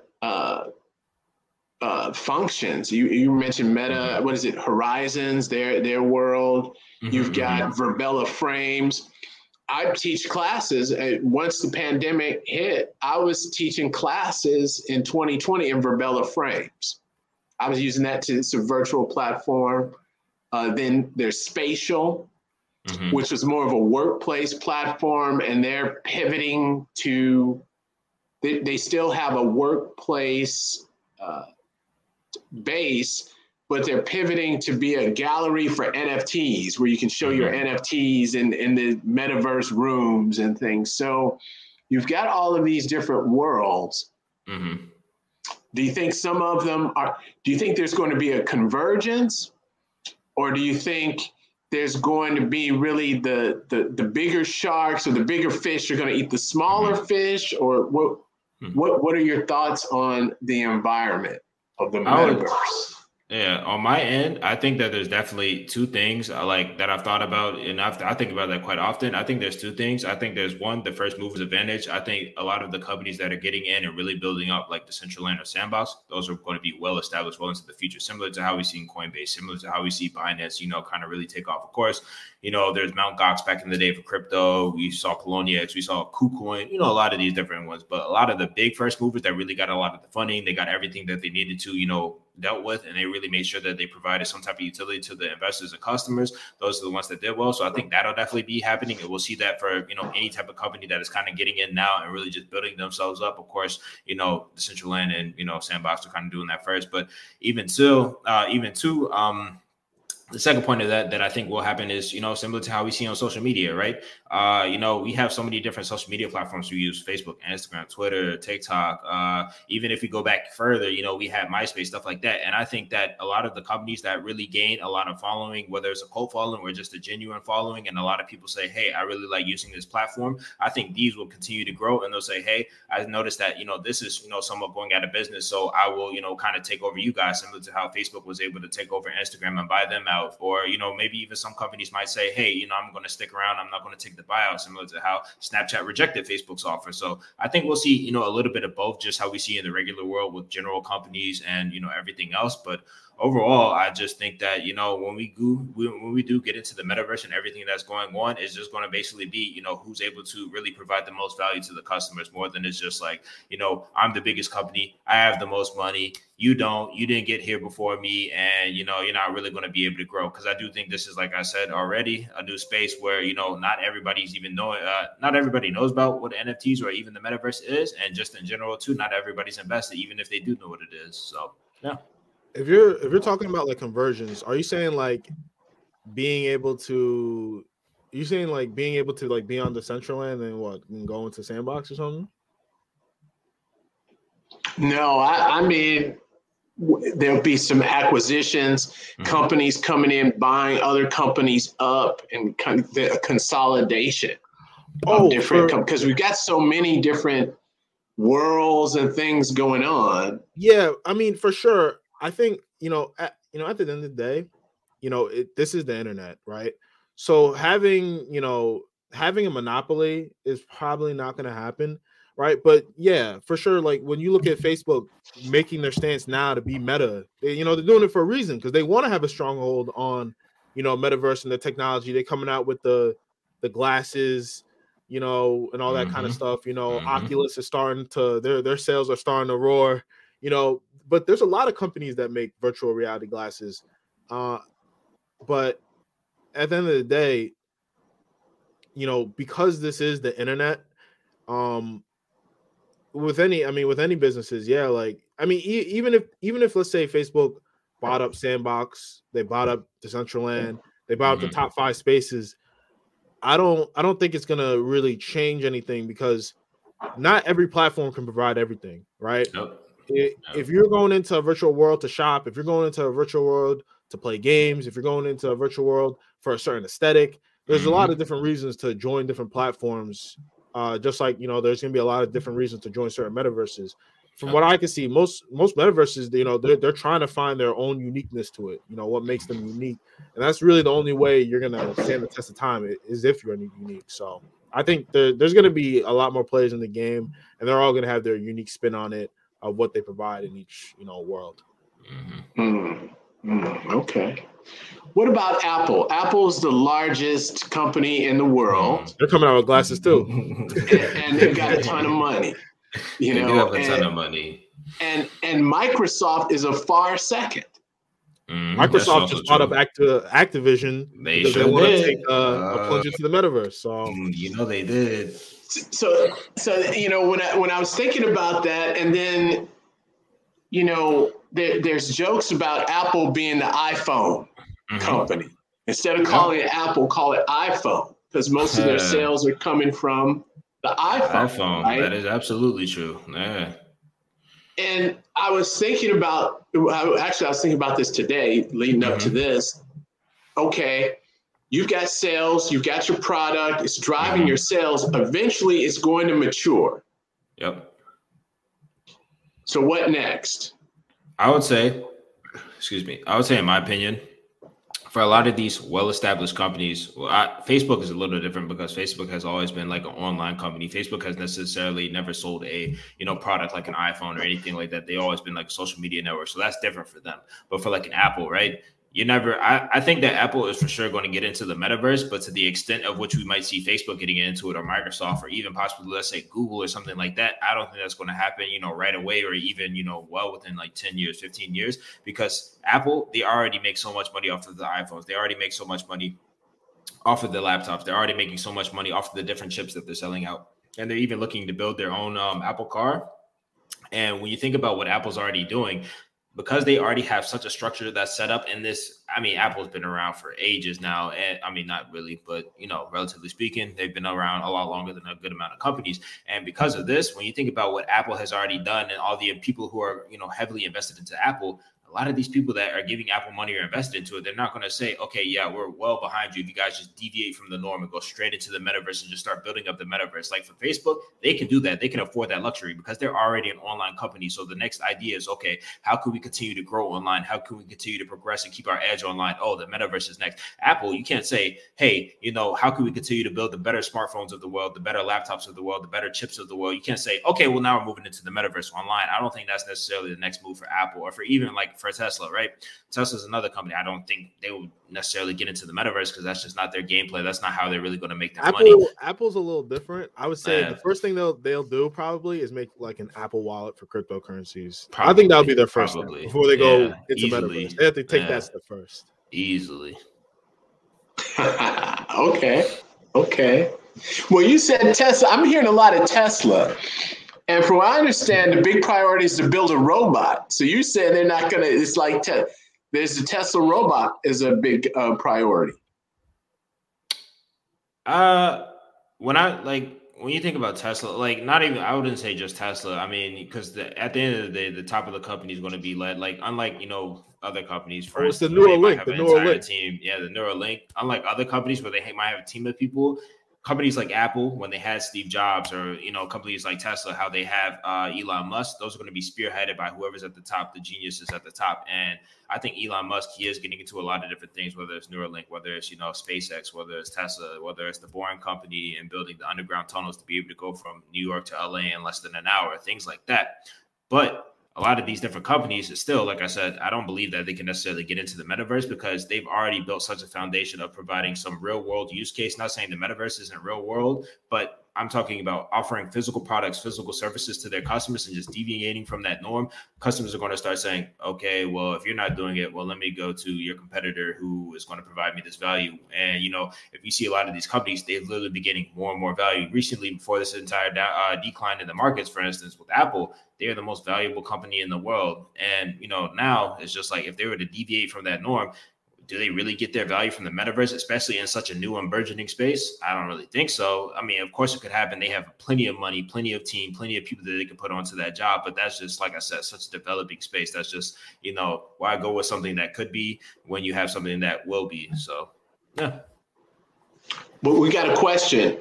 functions. You mentioned Meta. What is it? Horizons, their world. You've got Verbella Frames. I teach classes. Once the pandemic hit, I was teaching classes in 2020 in Verbella Frames. I was using that it's a virtual platform. Then there's Spatial, which was more of a workplace platform, and they're pivoting to. They still have a workplace base, but they're pivoting to be a gallery for NFTs, where you can show your NFTs in the metaverse rooms and things. So you've got all of these different worlds. Do you think some of them do you think there's going to be a convergence, or do you think there's going to be really the bigger sharks or the bigger fish are going to eat the smaller fish, or what are your thoughts on the environment of the metaverse? On my end, I think that there's definitely 2 things like that I've thought about, and I think about that quite often. I think there's 2 things. I think there's one, the first mover's advantage. I think a lot of the companies that are getting in and really building up, like the Decentraland or Sandbox, those are going to be well established, well into the future, similar to how we see in Coinbase, similar to how we see Binance, kind of really take off. Of course, there's Mt. Gox back in the day for crypto. We saw Poloniex, we saw KuCoin, a lot of these different ones. But a lot of the big first movers that really got a lot of the funding, they got everything that they needed to, dealt with, and they really made sure that they provided some type of utility to the investors and customers. Those are the ones that did well. So I think that'll definitely be happening, and we'll see that for, any type of company that is kind of getting in now and really just building themselves up. Of course, Decentraland and Sandbox are kind of doing that first, but even too, the second point of that I think will happen is, similar to how we see on social media, right? We have so many different social media platforms we use: Facebook, Instagram, Twitter, TikTok. Even if we go back further, we have MySpace, stuff like that. And I think that a lot of the companies that really gain a lot of following, whether it's a cult following or just a genuine following, and a lot of people say, hey, I really like using this platform, I think these will continue to grow, and they'll say, hey, I noticed that, this is, somewhat going out of business, so I will, kind of take over you guys, similar to how Facebook was able to take over Instagram and buy them out. Or, maybe even some companies might say, hey, I'm going to stick around. I'm not going to take the buyout, similar to how Snapchat rejected Facebook's offer. So I think we'll see, a little bit of both, just how we see in the regular world with general companies and, everything else. But overall, I just think that, when we do get into the metaverse and everything that's going on, it's just going to basically be, who's able to really provide the most value to the customers, more than it's just like, I'm the biggest company, I have the most money, you didn't get here before me, and, you're not really going to be able to grow. Because I do think this is, like I said already, a new space where, not everybody knows about what NFTs or even the metaverse is. And just in general, too, not everybody's invested, even if they do know what it is. So, yeah. If you're talking about like conversions, are you saying like being able to be on the Decentraland and go into Sandbox or something? No, I mean, there'll be some acquisitions, companies coming in, buying other companies up, and kind of the consolidation of different because we've got so many different worlds and things going on. Yeah, I mean, for sure. I think, at the end of the day, this is the internet, right? So having a monopoly is probably not going to happen, right? But yeah, for sure. Like when you look at Facebook making their stance now to be Meta, they're doing it for a reason, because they want to have a stronghold on, metaverse and the technology. They're coming out with the glasses, and all that kind of stuff. Oculus is starting to their sales are starting to roar. But there's a lot of companies that make virtual reality glasses. But at the end of the day, because this is the internet, with any businesses, yeah, like, even if let's say Facebook bought up Sandbox, they bought up Decentraland, they bought up the top 5 spaces, I don't think it's gonna really change anything, because not every platform can provide everything, right? Nope. If you're going into a virtual world to shop, if you're going into a virtual world to play games, if you're going into a virtual world for a certain aesthetic, there's a lot of different reasons to join different platforms. Just like, there's going to be a lot of different reasons to join certain metaverses. From what I can see, most metaverses, they're trying to find their own uniqueness to it. What makes them unique, and that's really the only way you're going to stand the test of time is if you're unique. So I think there's going to be a lot more players in the game, and they're all going to have their unique spin on it of what they provide in each world. Okay. What about Apple? Apple's the largest company in the world. They're coming out with glasses too, and they've got a ton of money. They do have a ton of money. And Microsoft is a far second. Microsoft just bought up Activision. They want to take a plunge into the metaverse. So they did. So when I was thinking about that, and then there's jokes about Apple being the iPhone company. Instead of calling it Apple, call it iPhone, because most of their sales are coming from the iPhone. Right? That is absolutely true. Yeah. And I was thinking about this today, leading up to this. Okay, you've got sales, you've got your product, it's driving your sales. Eventually, it's going to mature. Yep. So what next? I would say, in my opinion, for a lot of these well-established companies, Facebook is a little different, because Facebook has always been like an online company. Facebook has necessarily never sold a product like an iPhone or anything like that. They always been like a social media network, so that's different for them. But for like an Apple, right? I think that Apple is for sure going to get into the metaverse, but to the extent of which we might see Facebook getting into it, or Microsoft, or even possibly, let's say, Google or something like that, I don't think that's going to happen, right away, or even, well within like 10 years, 15 years, because Apple, they already make so much money off of the iPhones. They already make so much money off of the laptops. They're already making so much money off of the different chips that they're selling out. And they're even looking to build their own Apple Car. And when you think about what Apple's already doing, because they already have such a structure that's set up in this, Apple's been around for ages now. And not really, but, relatively speaking, they've been around a lot longer than a good amount of companies. And because of this, when you think about what Apple has already done and all the people who are, heavily invested into Apple, a lot of these people that are giving Apple money or invested into it, they're not going to say, okay, yeah, we're well behind you if you guys just deviate from the norm and go straight into the metaverse and just start building up the metaverse. Like for Facebook, they can do that. They can afford that luxury because they're already an online company. So the next idea is, okay, how can we continue to grow online? How can we continue to progress and keep our edge online? Oh, the metaverse is next. Apple, you can't say, hey, how can we continue to build the better smartphones of the world, the better laptops of the world, the better chips of the world? You can't say, okay, well, now we're moving into the metaverse online. I don't think that's necessarily the next move for Apple, or for even like for Tesla, right? Tesla's another company. I don't think they would necessarily get into the metaverse because that's just not their gameplay. That's not how they're really going to make their money. Apple's a little different. I would say the first thing they'll do probably is make like an Apple wallet for cryptocurrencies. I think that would be their first step before they go into metaverse. They have to take that step first. Easily. Okay. Well, you said Tesla. I'm hearing a lot of Tesla. And from what I understand, the big priority is to build a robot. So you said they're not going to, it's like, there's a Tesla robot is a big priority. When you think about Tesla, like not even, I wouldn't say just Tesla. Because at the end of the day, the top of the company is going to be led, like, unlike, other companies, for instance, the Neuralink, the Neuralink team. Yeah, the Neuralink. Unlike other companies where they might have a team of people, companies like Apple, when they had Steve Jobs, or, companies like Tesla, how they have Elon Musk, those are going to be spearheaded by whoever's at the top, the geniuses at the top. And I think Elon Musk, he is getting into a lot of different things, whether it's Neuralink, whether it's, SpaceX, whether it's Tesla, whether it's the Boring Company and building the underground tunnels to be able to go from New York to LA in less than an hour, things like that. But a lot of these different companies is still, like I said, I don't believe that they can necessarily get into the metaverse because they've already built such a foundation of providing some real world use case. Not saying the metaverse isn't real world, but I'm talking about offering physical products, physical services to their customers and just deviating from that norm. Customers are going to start saying, okay, well, if you're not doing it, well, let me go to your competitor who is going to provide me this value. And, if you see a lot of these companies, they've literally been getting more and more value. Recently, before this entire decline in the markets, for instance, with Apple, they are the most valuable company in the world. And, now it's just like if they were to deviate from that norm, do they really get their value from the metaverse, especially in such a new and burgeoning space? I don't really think so. Of course it could happen. They have plenty of money, plenty of team, plenty of people that they can put onto that job. But that's just, like I said, such a developing space. That's just, why go with something that could be when you have something that will be? So, yeah. But we got a question.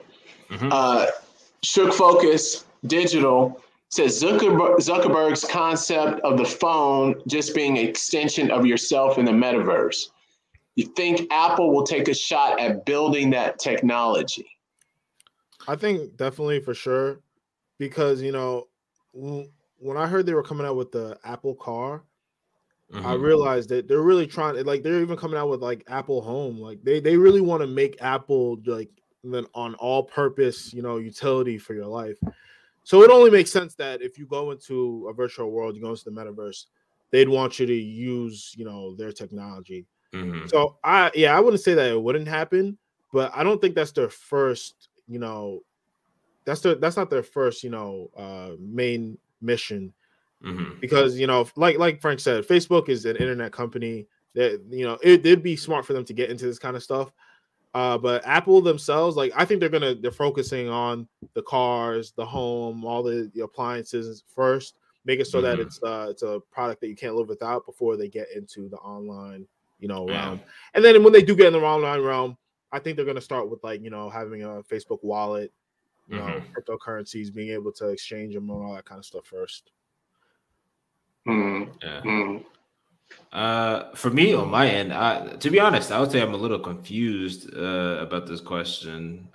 Shook Focus Digital says Zuckerberg's concept of the phone just being an extension of yourself in the metaverse. You think Apple will take a shot at building that technology? I think definitely, for sure, because, when I heard they were coming out with the Apple Car, I realized that they're really trying, like, they're even coming out with like Apple Home. Like they really want to make Apple like an all-purpose, utility for your life. So it only makes sense that if you go into a virtual world, you go into the metaverse, they'd want you to use, their technology. So I wouldn't say that it wouldn't happen, but I don't think that's their first, that's not their first, main mission. Because, like Frank said, Facebook is an internet company that, it'd be smart for them to get into this kind of stuff. But Apple themselves, like, I think they're focusing on the cars, the home, all the appliances first, make it so that it's a product that you can't live without before they get into the online, realm. And then when they do get in the online realm, I think they're going to start with, like, having a Facebook wallet, cryptocurrencies, being able to exchange them and all that kind of stuff first. For me, on my end, to be honest, I would say I'm a little confused about this question.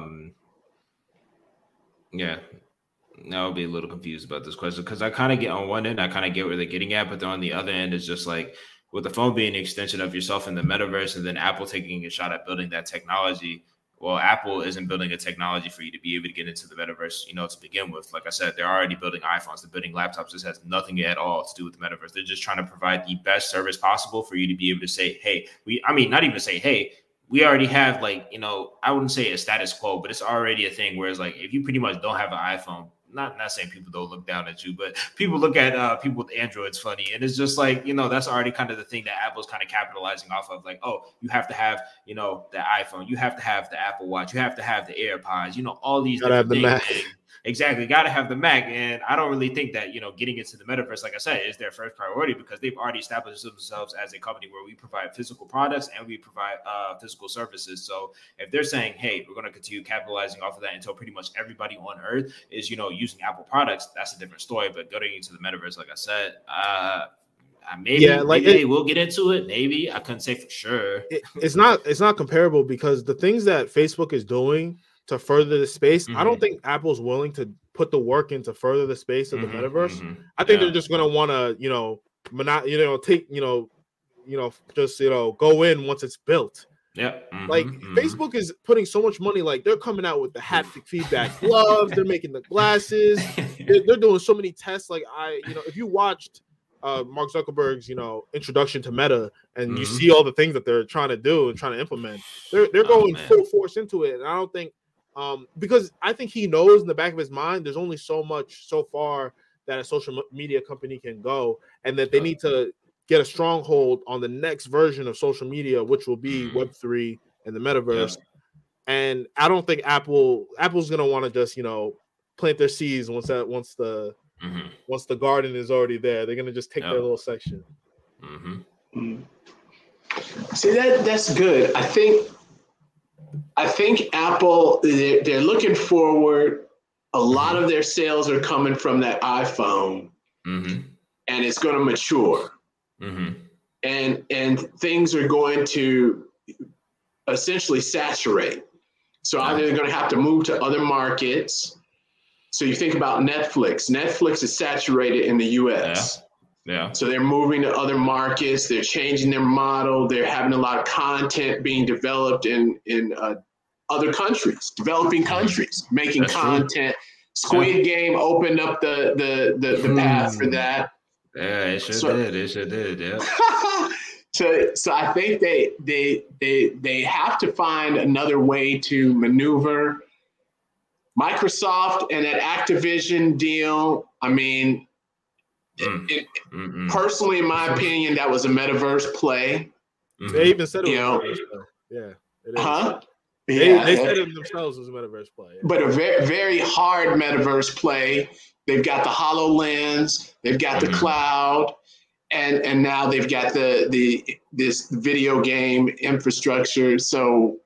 I'll be a little confused about this question because I kind of get on one end, I kind of get where they're getting at, but then on the other end, it's just like, with the phone being an extension of yourself in the metaverse, and then Apple taking a shot at building that technology. Well, Apple isn't building a technology for you to be able to get into the metaverse, to begin with. Like I said, they're already building iPhones, they're building laptops. This has nothing at all to do with the metaverse. They're just trying to provide the best service possible for you to be able to say, hey, not even to say, hey, we already have I wouldn't say a status quo, but it's already a thing where it's like, if you pretty much don't have an iPhone, not saying people don't look down at you, but people look at people with Androids funny. And it's just like, that's already kind of the thing that Apple's kind of capitalizing off of. Like, oh, you have to have, the iPhone, you have to have the Apple Watch, you have to have the AirPods, all these different things. Exactly. Got to have the Mac. And I don't really think that, getting into the metaverse, like I said, is their first priority, because they've already established themselves as a company where we provide physical products and we provide physical services. So if they're saying, hey, we're going to continue capitalizing off of that until pretty much everybody on earth is, using Apple products, that's a different story. But getting into the metaverse, like I said, maybe they will get into it. Maybe. I couldn't say for sure. It's not comparable, because the things that Facebook is doing to further the space, I don't think Apple's willing to put the work in to further the space of the metaverse. I think they're just going to want to, go in once it's built. Yeah. Facebook is putting so much money, like they're coming out with the haptic feedback gloves, they're making the glasses, they're doing so many tests. Like if you watched Mark Zuckerberg's, introduction to Meta, and you see all the things that they're trying to do and trying to implement, they're going full force into it. And I don't think, because I think he knows in the back of his mind, there's only so far that a social media company can go, and that they need to get a stronghold on the next version of social media, which will be Web3 and the metaverse. And I don't think Apple's going to want to just, plant their seeds once the garden is already there. They're going to just take their little section. See, that's good. I think Apple, they're looking forward. A lot of their sales are coming from that iPhone, and it's going to mature. And things are going to essentially saturate. So either they're going to have to move to other markets. So you think about Netflix. Netflix is saturated in the US. Yeah. So they're moving to other markets. They're changing their model. They're having a lot of content being developed in other countries, developing countries, making That's content. True. Squid Game opened up the path for that. Yeah, it sure did. It sure did. Yeah. So I think they have to find another way to maneuver. Microsoft and that Activision deal, I mean, personally, in my opinion, that was a metaverse play. They even said it was a metaverse play. Yeah. It is. They said it themselves as a metaverse play. Yeah. But a very, very hard metaverse play. They've got the HoloLens, they've got the cloud, and now they've got this video game infrastructure. So,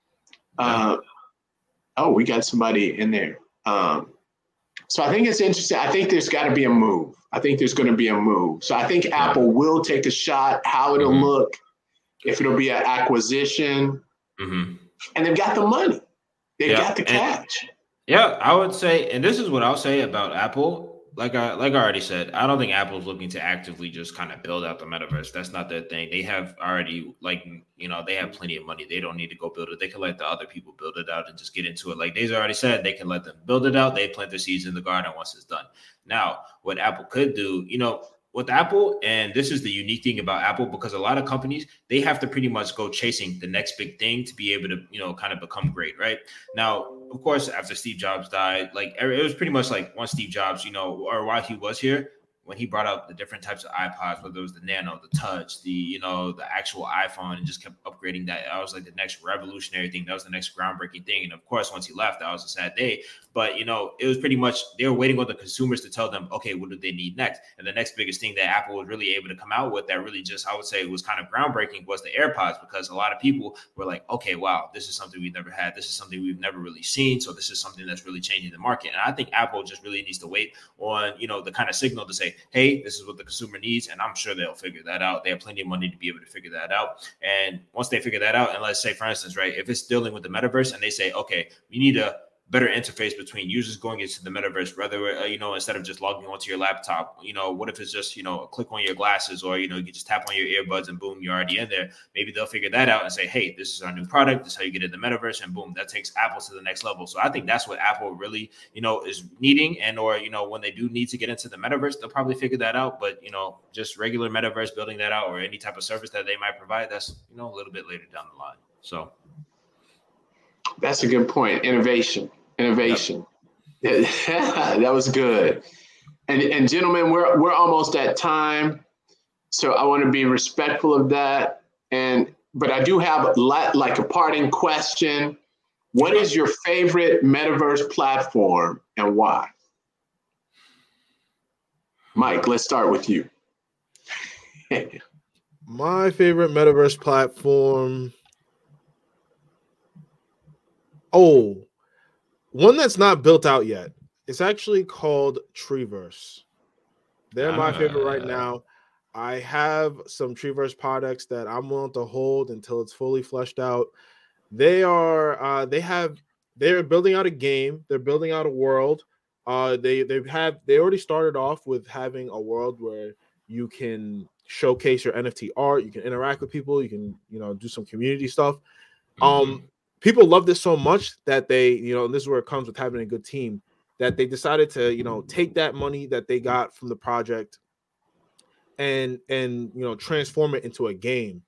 we got somebody in there. So I think it's interesting. I think there's got to be a move. I think there's going to be a move. So I think Apple will take a shot, how it'll look, if it'll be an acquisition. And they've got the money. They've got the cash. Yeah, I would say, and this is what I'll say about Apple. Like I already said, I don't think Apple's looking to actively just kind of build out the metaverse. That's not their thing. They have already, they have plenty of money. They don't need to go build it. They can let the other people build it out and just get into it. Like Daisy already said, they can let them build it out. They plant their seeds in the garden once it's done. Now, what Apple could do, with Apple, and this is the unique thing about Apple, because a lot of companies, they have to pretty much go chasing the next big thing to be able to, kind of become great, right? Now, of course, after Steve Jobs died, it was pretty much like once Steve Jobs, or while he was here, when he brought up the different types of iPods, whether it was the Nano, the Touch, the actual iPhone, and just kept upgrading that. That was like the next revolutionary thing. That was the next groundbreaking thing. And of course, once he left, that was a sad day. But, it was pretty much, they were waiting on the consumers to tell them, okay, what do they need next? And the next biggest thing that Apple was really able to come out with that really just, I would say, was kind of groundbreaking was the AirPods, because a lot of people were like, okay, wow, this is something we've never had. This is something we've never really seen. So this is something that's really changing the market. And I think Apple just really needs to wait on, the kind of signal to say, hey, this is what the consumer needs. And I'm sure they'll figure that out. They have plenty of money to be able to figure that out. And once they figure that out, and let's say, for instance, right, if it's dealing with the metaverse and they say, okay, we need to better interface between users going into the metaverse, whether, instead of just logging onto your laptop, what if it's just, a click on your glasses, or, you just tap on your earbuds and boom, you're already in there. Maybe they'll figure that out and say, hey, this is our new product. This is how you get in the metaverse, and boom, that takes Apple to the next level. So I think that's what Apple really, is needing. And, or, when they do need to get into the metaverse, they'll probably figure that out. But, just regular metaverse, building that out, or any type of service that they might provide, that's, a little bit later down the line. So that's a good point. Innovation. Yep. That was good. And gentlemen, we're almost at time, so I want to be respectful of that. But I do have like a parting question. What is your favorite metaverse platform and why? Mike, let's start with you. My favorite metaverse platform. Oh, one that's not built out yet. It's actually called Treeverse. They're my favorite right now. I have some Treeverse products that I'm willing to hold until it's fully fleshed out. They're building out a game. They're building out a world. They already started off with having a world where you can showcase your NFT art. You can interact with people. You can, do some community stuff. People love this so much that they, and this is where it comes with having a good team, that they decided to, take that money that they got from the project and transform it into a game.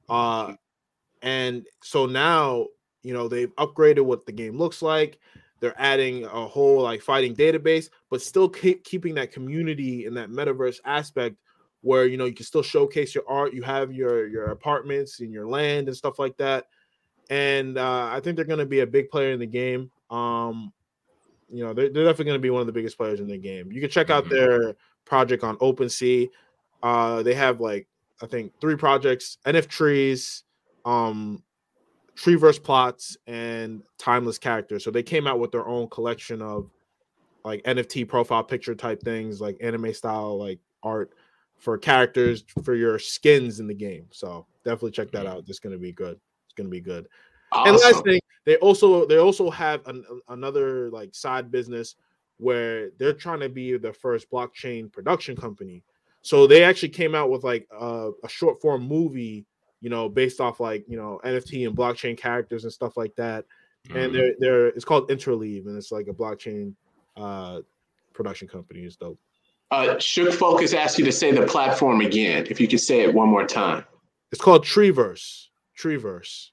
And so now, they've upgraded what the game looks like. They're adding a whole like fighting database, but still keeping that community and that metaverse aspect where, you can still showcase your art. You have your apartments and your land and stuff like that. And I think they're going to be a big player in the game. They're definitely going to be one of the biggest players in the game. You can check out their project on OpenSea. They have I think 3 projects: NF Trees, Treeverse Plots, and Timeless Characters. So they came out with their own collection of like NFT profile picture type things, like anime style, like art for characters for your skins in the game. So definitely check that out. It's going to be good. It's going to be good. Awesome. And last thing, they also have another like side business where they're trying to be the first blockchain production company. So they actually came out with like a short form movie, based off like, NFT and blockchain characters and stuff like that. And it's called Interleave, and it's like a blockchain production company. It's dope. Shook Focus asked you to say the platform again. If you could say it one more time. It's called Treeverse. Treeverse.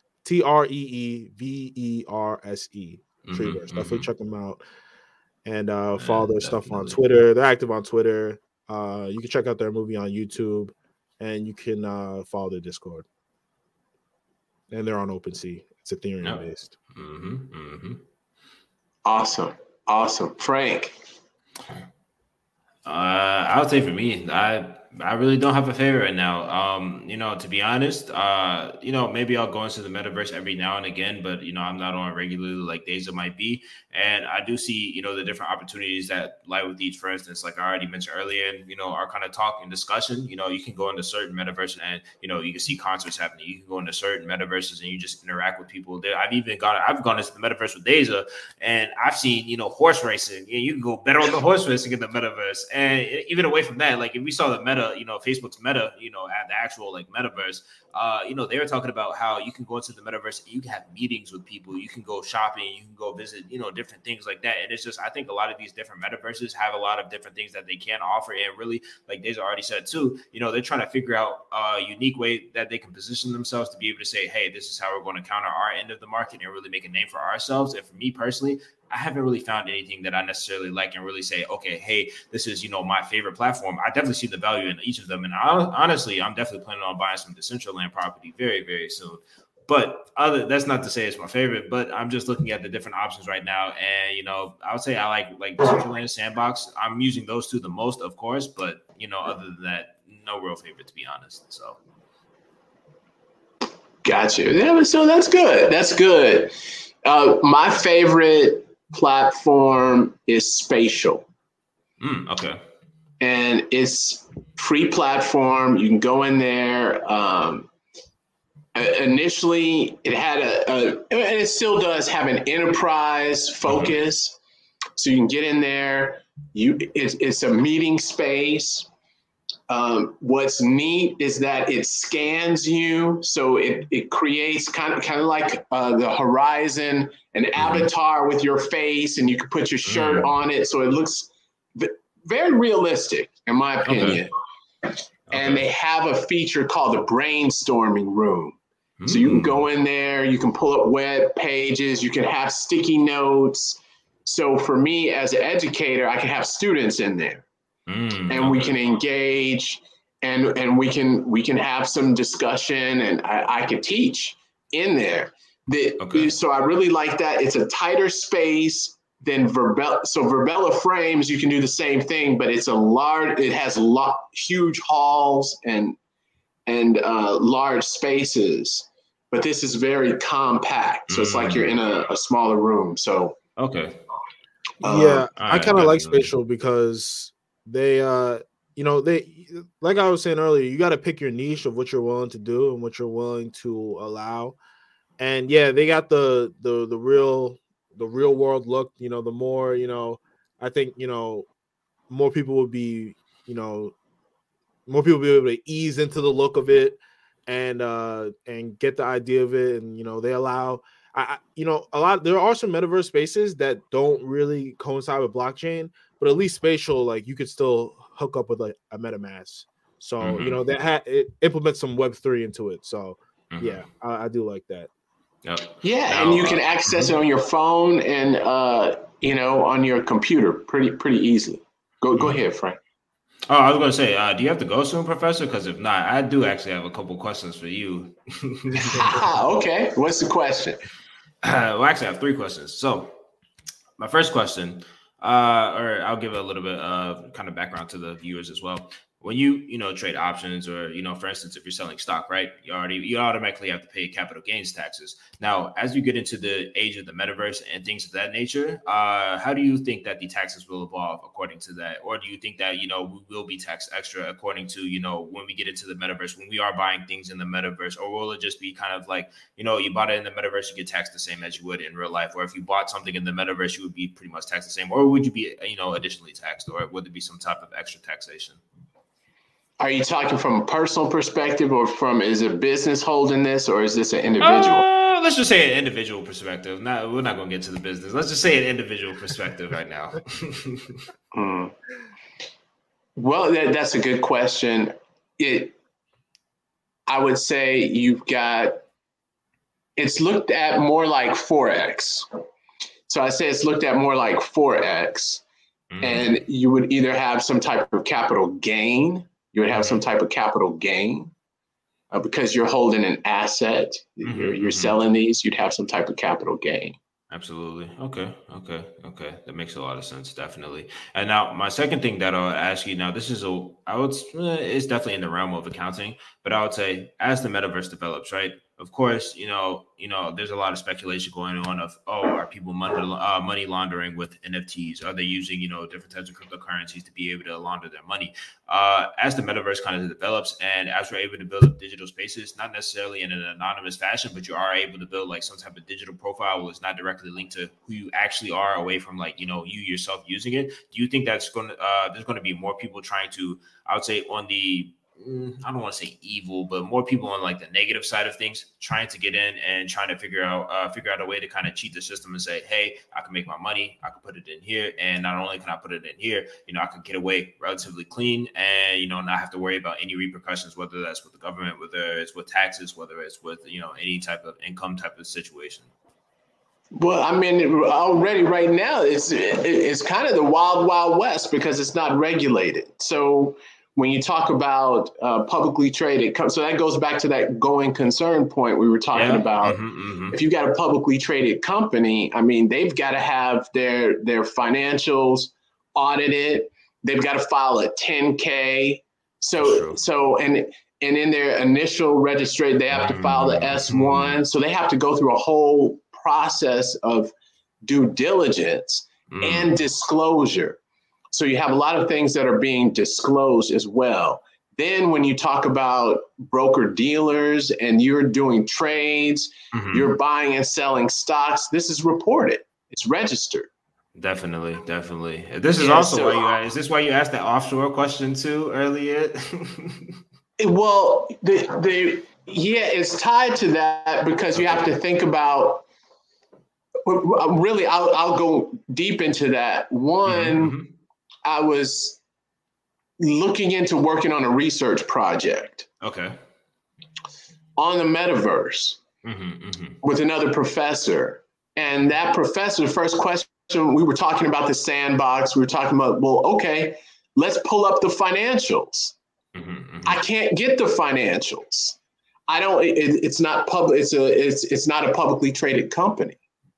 Treeverse. Treeverse. Definitely check them out. And follow their stuff on Twitter. They're active on Twitter. You can check out their movie on YouTube, and you can follow their Discord. And they're on OpenSea. It's Ethereum based. Awesome. Frank. I would say for me, I really don't have a favorite right now. To be honest, maybe I'll go into the metaverse every now and again, but I'm not on regularly like Deza might be. And I do see, the different opportunities that lie with each. For instance, like I already mentioned earlier, and our kind of talk and discussion, you can go into certain metaverses and you can see concerts happening. You can go into certain metaverses and you just interact with people there. I've gone into the metaverse with Deza, and I've seen horse racing. You can go bet on the horse racing in the metaverse. And even away from that, like if we saw the meta, Facebook's meta, at the actual like metaverse, they were talking about how you can go into the metaverse and you can have meetings with people. You can go shopping, you can go visit, different things like that. And it's just, I think a lot of these different metaverses have a lot of different things that they can offer. And really, like Deza already said too, they're trying to figure out a unique way that they can position themselves to be able to say, hey, this is how we're going to counter our end of the market and really make a name for ourselves. And for me personally, I haven't really found anything that I necessarily like and really say, okay, hey, this is, my favorite platform. I definitely see the value in each of them. And honestly, I'm definitely planning on buying some Decentraland property very, very soon. But that's not to say it's my favorite, but I'm just looking at the different options right now. And, I would say I like Decentraland, Sandbox. I'm using those two the most, of course. But, other than that, no real favorite, to be honest. So. Gotcha. Yeah, so that's good. That's good. My favorite platform is Spatial. Okay. And it's free platform. You can go in there. Initially, it had and it still does have an enterprise focus. So you can get in there. It's a meeting space. What's neat is that it scans you, so it creates kind of like the Horizon, an avatar with your face, and you can put your shirt on it, so it looks very realistic, in my opinion. And they have a feature called the brainstorming room. So you can go in there, you can pull up web pages, you can have sticky notes. So for me as an educator, I can have students in there, and we can engage, and we can have some discussion, and I can teach in there. So I really like that. It's a tighter space than Virbela. So Virbela Frames, you can do the same thing, but it's it has huge halls and large spaces. But this is very compact, so it's like you're in a smaller room. So I kind of like Spatial because they like I was saying earlier, you got to pick your niche of what you're willing to do and what you're willing to allow. And yeah, they got the real world look. The more I think more people will be able to ease into the look of it and get the idea of it. And they allow there are some metaverse spaces that don't really coincide with blockchain, but at least Spatial, like, you could still hook up with like a MetaMask. So it implements some Web3 into it. So yeah, I do like that. Yeah, and you can access it on your phone and on your computer pretty easily. Go ahead, Frank. Oh, I was going to say, do you have to go soon, Professor? Because if not, I do actually have a couple questions for you. Okay, what's the question? Well, actually, I have 3 questions. So my first question, or I'll give a little bit of kind of background to the viewers as well. When you trade options, or for instance, if you're selling stock, right, you automatically have to pay capital gains taxes. Now, as you get into the age of the metaverse and things of that nature, how do you think that the taxes will evolve according to that? Or do you think that we will be taxed extra according to when we get into the metaverse, when we are buying things in the metaverse? Or will it just be kind of like you bought it in the metaverse, you get taxed the same as you would in real life? Or if you bought something in the metaverse, you would be pretty much taxed the same? Or would you be additionally taxed? Or would there be some type of extra taxation? Are you talking from a personal perspective, or is a business holding this, or is this an individual? Let's just say an individual perspective. We're not going to get to the business. Let's just say an individual perspective right now. Well, that's a good question. I would say it's looked at more like Forex. So I say it's looked at more like Forex, and you would either have some type of capital gain. You would have some type of capital gain because you're holding an asset. You're selling these. You'd have some type of capital gain. Absolutely. Okay. That makes a lot of sense. Definitely. And now my second thing that I'll ask you now, it's definitely in the realm of accounting, but I would say as the metaverse develops, right? Of course, there's a lot of speculation going on of, are people money laundering with NFTs? Are they using, different types of cryptocurrencies to be able to launder their money? As the metaverse kind of develops, and as we're able to build up digital spaces, not necessarily in an anonymous fashion, but you are able to build like some type of digital profile where it's not directly linked to who you actually are away from like, you yourself using it. Do you think that's there's going to be more people trying to, I would say, on the, I don't want to say evil, but more people on like the negative side of things, trying to get in and trying to figure out a way to kind of cheat the system and say, hey, I can make my money, I can put it in here, and not only can I put it in here, I can get away relatively clean and not have to worry about any repercussions, whether that's with the government, whether it's with taxes, whether it's with any type of income type of situation. Well, I mean, already right now it's kind of the wild, wild west because it's not regulated. So when you talk about publicly traded, so that goes back to that going concern point we were talking about. If you got a publicly traded company, I mean, they've got to have their financials audited. They've got to file a 10K. So and in their initial registration, they have to file the S1. So they have to go through a whole process of due diligence and disclosure. So you have a lot of things that are being disclosed as well. Then when you talk about broker dealers and you're doing trades, you're buying and selling stocks, this is reported. It's registered. Definitely. This is also why is this why you asked that offshore question too earlier? Well, it's tied to that because you have to think about. Really, I'll go deep into that. One, I was looking into working on a research project. Okay. On the metaverse with another professor. And that professor, first question, we were talking about the sandbox. We were talking about, well, okay, let's pull up the financials. I can't get the financials. It's not public. It's not a publicly traded company.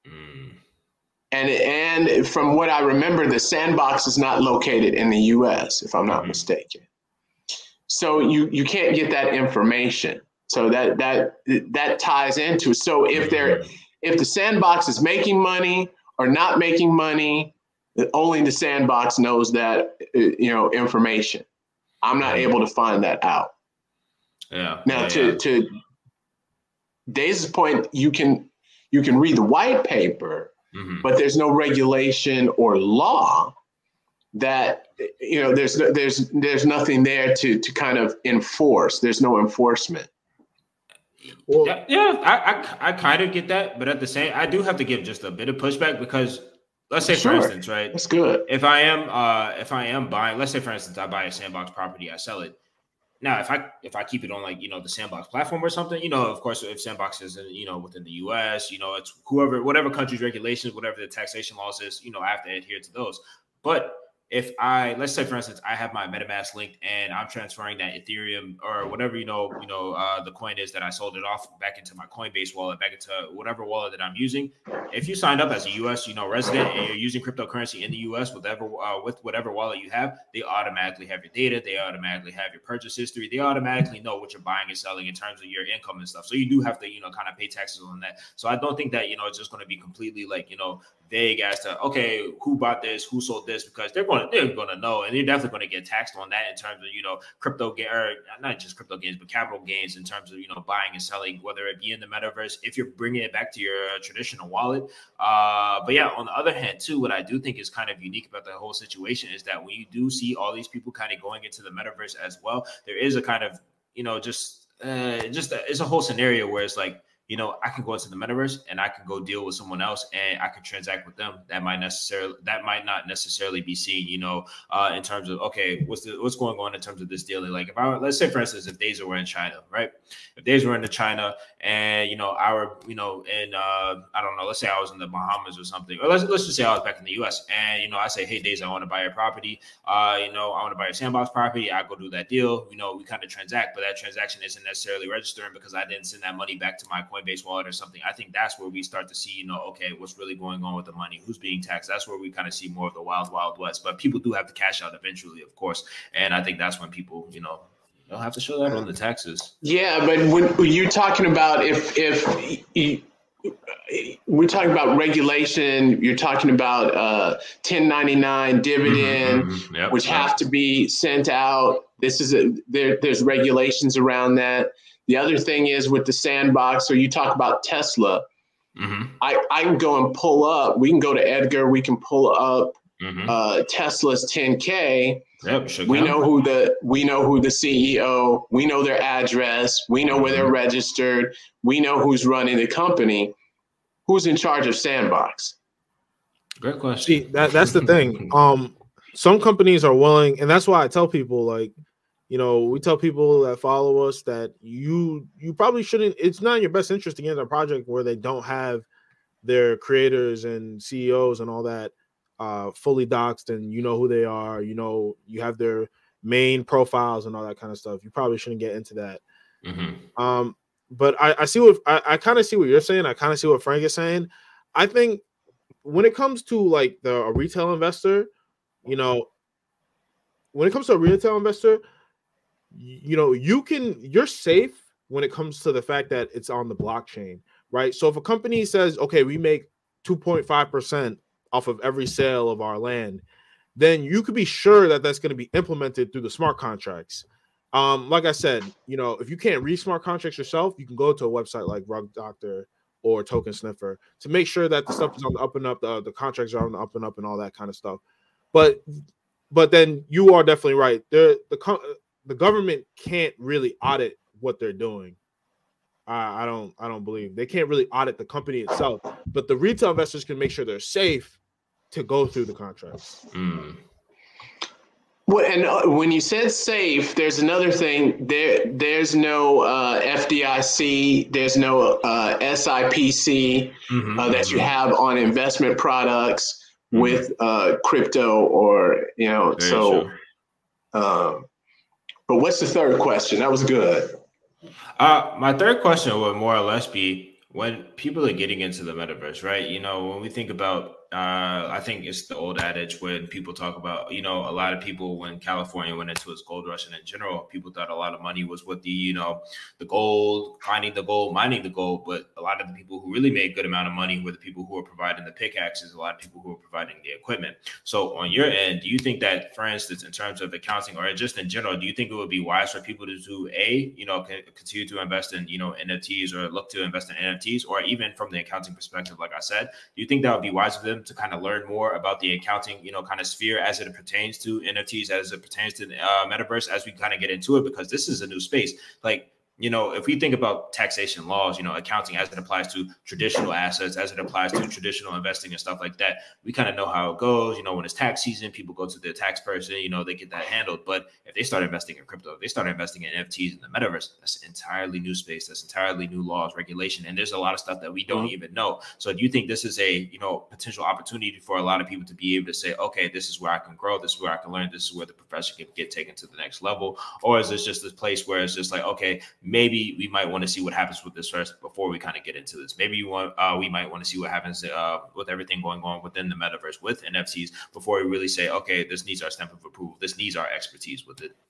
And from what I remember, the sandbox is not located in the US, if I'm not mistaken. So you can't get that information. So that ties into it. So if the sandbox is making money or not making money, only the sandbox knows that information. I'm not able to find that out. Now to Daze's point, you can read the white paper, but there's no regulation or law that there's nothing there to kind of enforce. There's no enforcement. Well, I kind of get that, but at the same, I do have to give just a bit of pushback because let's say, for instance, right? That's good. If I am buying, let's say, for instance, I buy a Sandbox property, I sell it. Now, if I keep it on the Sandbox platform or something, of course, if Sandbox is within the U.S., it's whatever country's regulations, whatever the taxation laws is, I have to adhere to those. But if let's say, for instance, I have my MetaMask linked and I'm transferring that Ethereum or whatever, the coin is that I sold it off back into my Coinbase wallet, back into whatever wallet that I'm using. If you signed up as a U.S. resident and you're using cryptocurrency in the U.S. with whatever wallet you have, they automatically have your data. They automatically have your purchase history. They automatically know what you're buying and selling in terms of your income and stuff. So you do have to, kind of pay taxes on that. So I don't think that, it's just going to be completely vague as to, okay, who bought this, who sold this, because they're going to know, and they're definitely going to get taxed on that in terms of, crypto or not just crypto gains, but capital gains in terms of, buying and selling, whether it be in the metaverse, if you're bringing it back to your traditional wallet. But yeah, on the other hand too, what I do think is kind of unique about the whole situation is that when you do see all these people kind of going into the metaverse as well, there is a kind of, it's a whole scenario where it's like, I can go into the metaverse and I can go deal with someone else and I can transact with them. That might not necessarily be seen, in terms of, okay, what's going on in terms of this dealing? Like let's say, for instance, if Dazer were in China, right? If Dazer were in China and, I don't know, let's say I was in the Bahamas or something, or let's just say I was back in the US and, I say, hey, Dazer, I want to buy your property. I want to buy your Sandbox property. I go do that deal. We kind of transact, but that transaction isn't necessarily registering because I didn't send that money back to my Coinbase wallet or something. I think that's where we start to see, okay, what's really going on with the money, who's being taxed. That's where we kind of see more of the wild, wild west. But people do have to cash out eventually, of course. And I think that's when people, they'll have to show that on the taxes. Yeah, but when you're talking about if we're talking about regulation, you're talking about 1099 dividend, which have to be sent out. There's regulations around that. The other thing is with the Sandbox, or you talk about Tesla, I can go and pull up. We can go to Edgar. We can pull up Tesla's 10K. Yep, we know who the CEO. We know their address. We know where they're registered. We know who's running the company. Who's in charge of Sandbox? Great question. See, that's the thing. Some companies are willing, and that's why I tell people, like, we tell people that follow us that you probably shouldn't. It's not in your best interest to get into a project where they don't have their creators and CEOs and all that fully doxed, and who they are. You have their main profiles and all that kind of stuff. You probably shouldn't get into that. But I see what I kind of see what you're saying. I kind of see what Frank is saying. I think when it comes to like a retail investor, when it comes to a retail investor, you're safe when it comes to the fact that it's on the blockchain, right? So if a company says, okay, we make 2.5% off of every sale of our land, then you could be sure that that's going to be implemented through the smart contracts. Like I said, if you can't read smart contracts yourself, you can go to a website like Rug Doctor or Token Sniffer to make sure that the stuff is on the up and up, the contracts are on the up and up, and all that kind of stuff. But then you are definitely right. The government can't really audit what they're doing. I don't believe they can't really audit the company itself, but the retail investors can make sure they're safe to go through the contracts. Well, and when you said safe, there's another thing. There's no FDIC, there's no SIPC that you have on investment products with crypto, or but what's the third question? That was good. My third question would more or less be, when people are getting into the metaverse, right? When we think about, I think it's the old adage when people talk about, a lot of people, when California went into its gold rush, and in general, people thought a lot of money was with the gold, finding the gold, mining the gold. But a lot of the people who really made a good amount of money were the people who were providing the pickaxes, a lot of people who were providing the equipment. So on your end, do you think that, for instance, in terms of accounting or just in general, do you think it would be wise for people to do continue to invest in, NFTs, or look to invest in NFTs, or even from the accounting perspective, like I said, do you think that would be wise for them to kind of learn more about the accounting, kind of sphere as it pertains to NFTs, as it pertains to the metaverse, as we kind of get into it? Because this is a new space. Like, if we think about taxation laws, accounting as it applies to traditional assets, as it applies to traditional investing and stuff like that, we kind of know how it goes. When it's tax season, people go to their tax person, they get that handled. But if they start investing in crypto, if they start investing in NFTs in the metaverse, that's an entirely new space. That's entirely new laws, regulation. And there's a lot of stuff that we don't even know. So do you think this is a, potential opportunity for a lot of people to be able to say, okay, this is where I can grow. This is where I can learn. This is where the profession can get taken to the next level? Or is this just this place where it's just like, okay, maybe we might want to see what happens with this first before we kind of get into this. Maybe we might want to see what happens with everything going on within the metaverse with NFTs before we really say, okay, this needs our stamp of approval. This needs our expertise with it.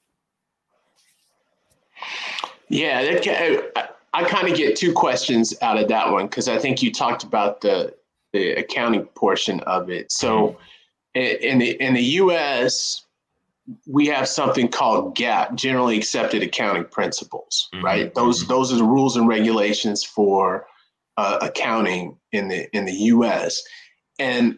Yeah, I kind of get two questions out of that one, because I think you talked about the accounting portion of it. So in the U.S., we have something called GAAP, Generally Accepted Accounting Principles, right? Those are the rules and regulations for accounting in the U.S. and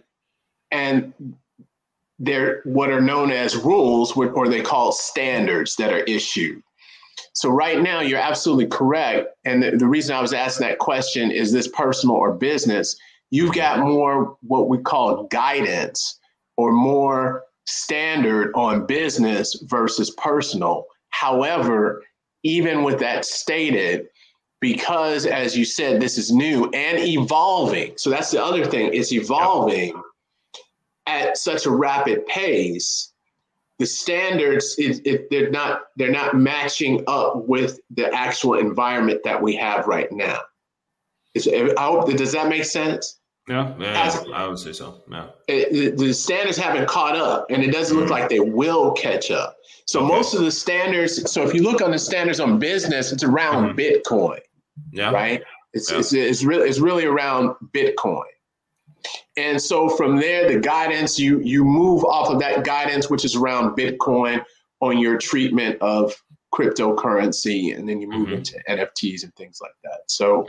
they're what are known as rules, or they call standards that are issued. So right now, you're absolutely correct. And the reason I was asking that question is this personal or business. You've got more what we call guidance, or more standard on business versus personal. However, even with that stated, because as you said, this is new and evolving. So that's the other thing. It's evolving at such a rapid pace. The standards, they're not matching up with the actual environment that we have right now. Does that make sense? Yeah, I would say so. Yeah, the standards haven't caught up, and it doesn't look like they will catch up. So most of the standards. So if you look on the standards on business, it's around Bitcoin. Yeah, right. It's really around Bitcoin. And so from there, the guidance, you move off of that guidance, which is around Bitcoin, on your treatment of cryptocurrency, and then you move into NFTs and things like that. So.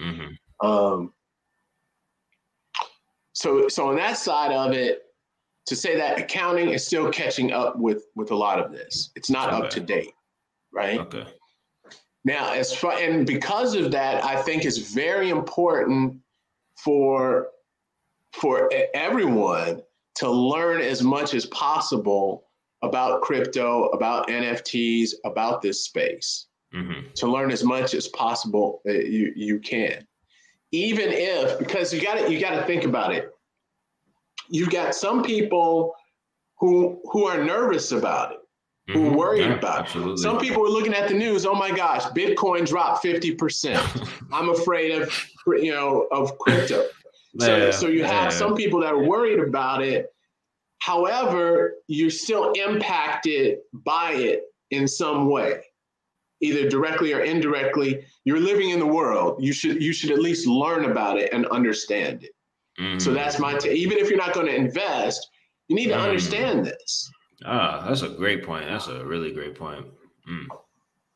So on that side of it, to say that accounting is still catching up with a lot of this, it's not up to date, right? Okay. Now, and because of that, I think it's very important for everyone to learn as much as possible about crypto, about NFTs, about this space. To learn as much as possible you can. Even if, because you got to think about it. You've got some people who are nervous about it, who are worried about it. Some people are looking at the news. Oh my gosh, Bitcoin dropped 50%. I'm afraid of crypto. So you have some people that are worried about it. However, you're still impacted by it in some way, either directly or indirectly. You're living in the world. You should at least learn about it and understand it. So that's my even if you're not going to invest, you need to understand this. That's a great point. That's a really great point.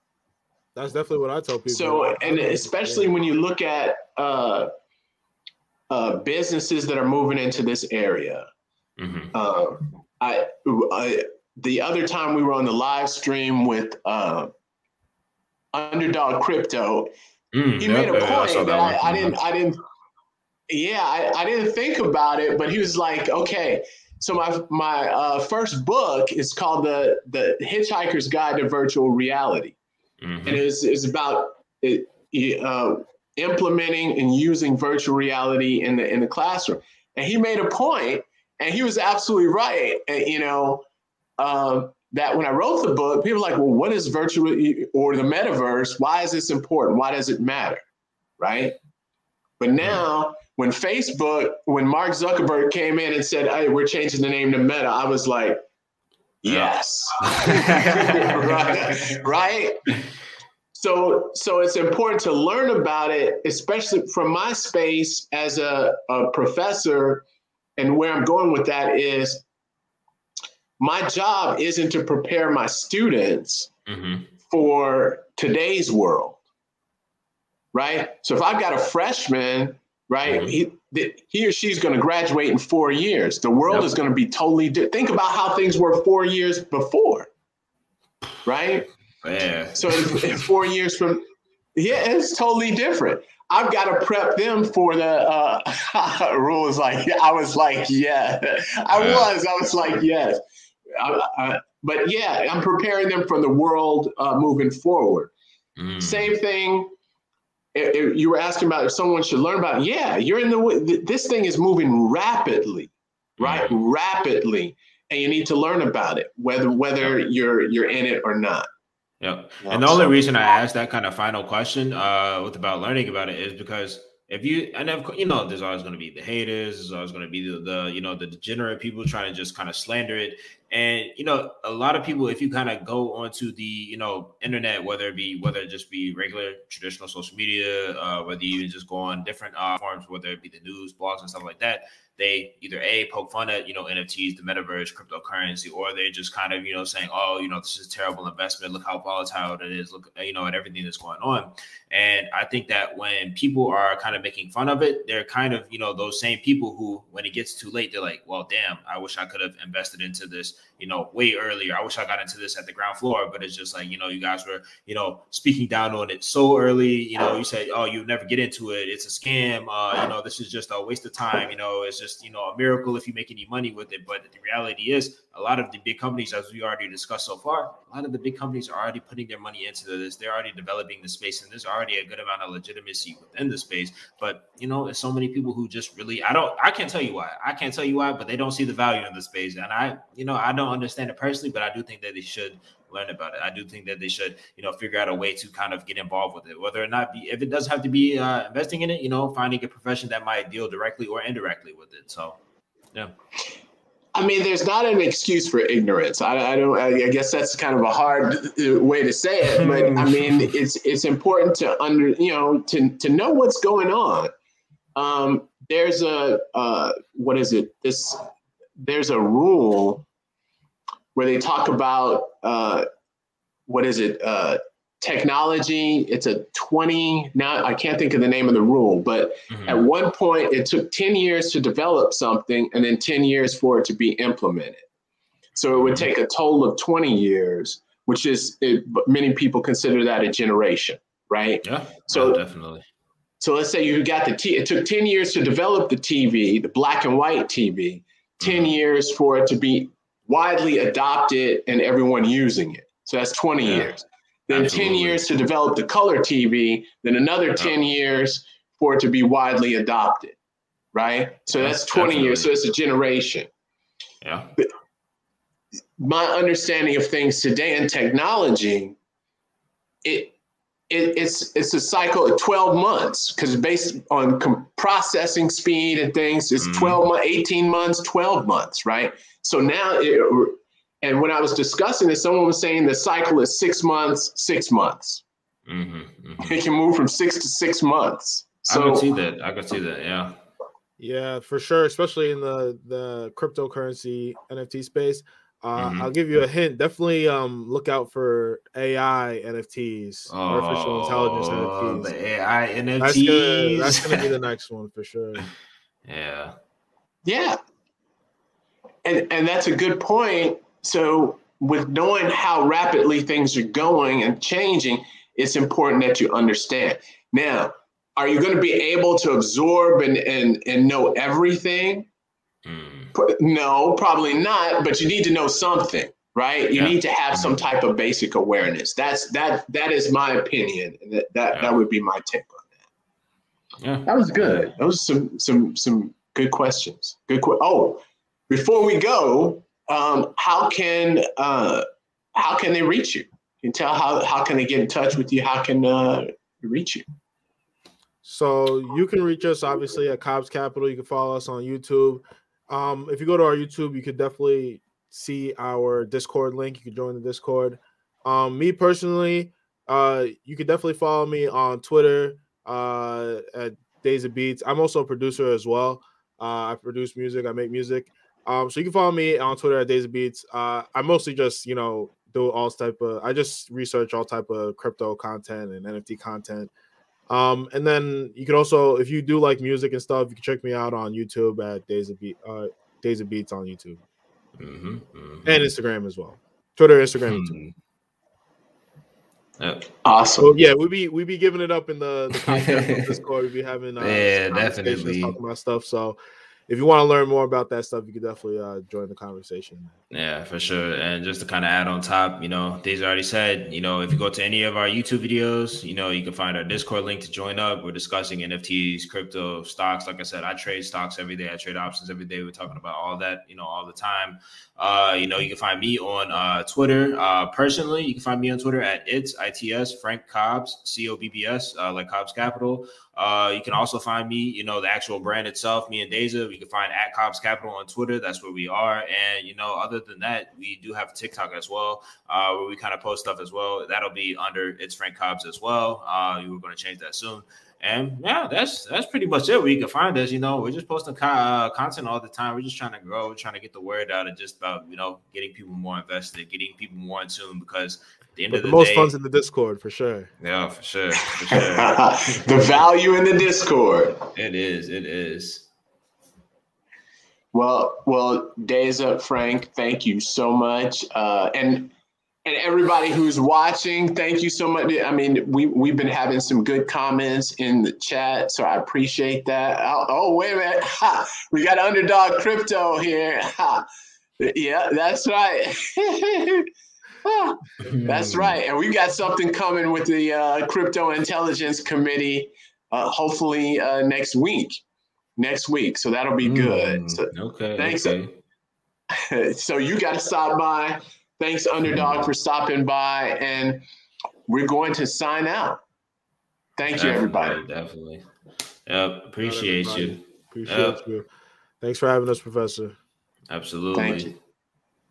That's definitely what I tell people. So, and especially when you look at businesses that are moving into this area. The other time we were on the live stream with Underdog Crypto, he made a point that I didn't think about it, but he was like, okay, so my first book is called the Hitchhiker's Guide to Virtual Reality. And it's about implementing and using virtual reality in the classroom. And he made a point, and he was absolutely right. That when I wrote the book, people were like, well, what is virtual or the metaverse? Why is this important? Why does it matter? Right. But now when Mark Zuckerberg came in and said, hey, we're changing the name to Meta, I was like, yes. Right. So it's important to learn about it, especially from my space as a professor. And where I'm going with that is my job isn't to prepare my students for today's world, right? So if I've got a freshman, right, he or she's going to graduate in 4 years. The world is going to be totally different. Think about how things were 4 years before, right? Yeah. So in 4 years from, it's totally different. I've got to prep them for the rules. I was like, yeah, I was like, yes. But yeah, I'm preparing them for the world moving forward. Same thing. If you were asking about if someone should learn about it, yeah, you're in this thing is moving rapidly, right? Rapidly. And you need to learn about it, whether you're in it or not. Yep. And the only reason I asked that kind of final question about learning about it is because there's always going to be the haters, there's always going to be the degenerate people trying to just kind of slander it. And, a lot of people, if you kind of go onto the, internet, whether it just be regular traditional social media, whether you even just go on different forums, whether it be the news, blogs and stuff like that, they either poke fun at, NFTs, the metaverse, cryptocurrency, or they just kind of, saying, oh, this is a terrible investment. Look how volatile it is. Look, at everything that's going on. And I think that when people are kind of making fun of it, they're kind of, those same people who, when it gets too late, they're like, well, damn, I wish I could have invested into this, way earlier. I wish I got into this at the ground floor, but it's just like, you guys were, speaking down on it so early, you said, oh, you never get into it. It's a scam. This is just a waste of time. It's just, a miracle if you make any money with it. But the reality is a lot of the big companies, as we already discussed so far, a lot of the big companies are already putting their money into this. They're already developing the space, and there's already a good amount of legitimacy within the space. But, there's so many people who just really, I can't tell you why, but they don't see the value in the space. And I don't understand it personally, but I do think that they should learn about it. I do think that they should, figure out a way to kind of get involved with it, whether or not if it does have to be investing in it, finding a profession that might deal directly or indirectly with it. So, yeah. I mean, there's not an excuse for ignorance. I guess that's kind of a hard way to say it, but I mean, it's important to to know what's going on. There's there's a rule where they talk about technology. It's a 20, now I can't think of the name of the rule, but at one point it took 10 years to develop something and then 10 years for it to be implemented. So it would take a total of 20 years, which is, many people consider that a generation, right? Yeah, so definitely. So let's say you got it took 10 years to develop the TV, the black and white TV, 10 years for it to be widely adopted and everyone using it. So that's 20 years. Then Absolutely. 10 years to develop the color TV, then another 10 years for it to be widely adopted, right? So that's 20 Definitely. Years, so it's a generation. Yeah. But my understanding of things today in technology, it's a cycle of 12 months because based on processing speed and things, it's 12 months, 18 months, 12 months, right? So now, and when I was discussing this, someone was saying the cycle is 6 months, 6 months. It can move from 6 to 6 months. So, I could see that. Yeah. Yeah, for sure. Especially in the cryptocurrency NFT space. I'll give you a hint. Definitely look out for AI NFTs, artificial intelligence NFTs. The AI NFTs. That's gonna be the next one for sure. Yeah. Yeah. And that's a good point. So with knowing how rapidly things are going and changing, it's important that you understand. Now, are you going to be able to absorb and know everything? No, probably not, but you need to know something, right? You need to have some type of basic awareness. That is my opinion. And that would be my take on that. Yeah. That was good. Those are some good questions. Before we go, how can they reach you? You can tell how can they get in touch with you? How can reach you? So you can reach us obviously at Cobbs Capital. You can follow us on YouTube. If you go to our YouTube, you could definitely see our Discord link. You can join the Discord. Me personally, you could definitely follow me on Twitter at Days of Beats. I'm also a producer as well. I produce music. I make music. So you can follow me on Twitter at Days of Beats. I mostly just, do I just research all type of crypto content and NFT content. And then you can also, if you do like music and stuff, you can check me out on YouTube at Days of Beats on YouTube. And Instagram as well. Twitter, Instagram, YouTube. Yep. Awesome. So yeah, we be giving it up in the content Discord. We be having definitely talking about stuff. So if you want to learn more about that stuff, you can definitely join the conversation. Yeah, for sure. And just to kind of add on top, Daisy already said, if you go to any of our YouTube videos, you can find our Discord link to join up. We're discussing NFTs, crypto, stocks. Like I said, I trade stocks every day. I trade options every day. We're talking about all that, all the time. You can find me on Twitter. Personally, you can find me on Twitter at ITS Frank Cobbs, COBBS, like Cobbs Capital. You can also find me, the actual brand itself, me and Daisy. You can find at Cobbs Capital on Twitter. That's where we are. And, other than that, we do have TikTok as well, where we kind of post stuff as well. That'll be under It's Frank Cobbs as well. We're going to change that soon. And yeah, that's pretty much it. Where you can find us, we're just posting content all the time. We're just trying to grow, trying to get the word out, and just about, getting people more invested, getting people more in tune, because at the end of the most day, fun's in the Discord for sure. Yeah, for sure. The value in the Discord. It is. Well, Daisy, Frank, thank you so much. And everybody who's watching, thank you so much. I mean, we've been having some good comments in the chat, so I appreciate that. Oh, wait a minute. We got Underdog Crypto here. Yeah, that's right. That's right. And we got something coming with the Crypto Intelligence Committee, hopefully next week. So that'll be good. So, okay. Thanks. Okay. So you got to stop by. Thanks, Underdog, for stopping by. And we're going to sign out. Thank you, everybody. Definitely. Yep. Appreciate you. Appreciate you. Thanks for having us, Professor. Absolutely. Thank you.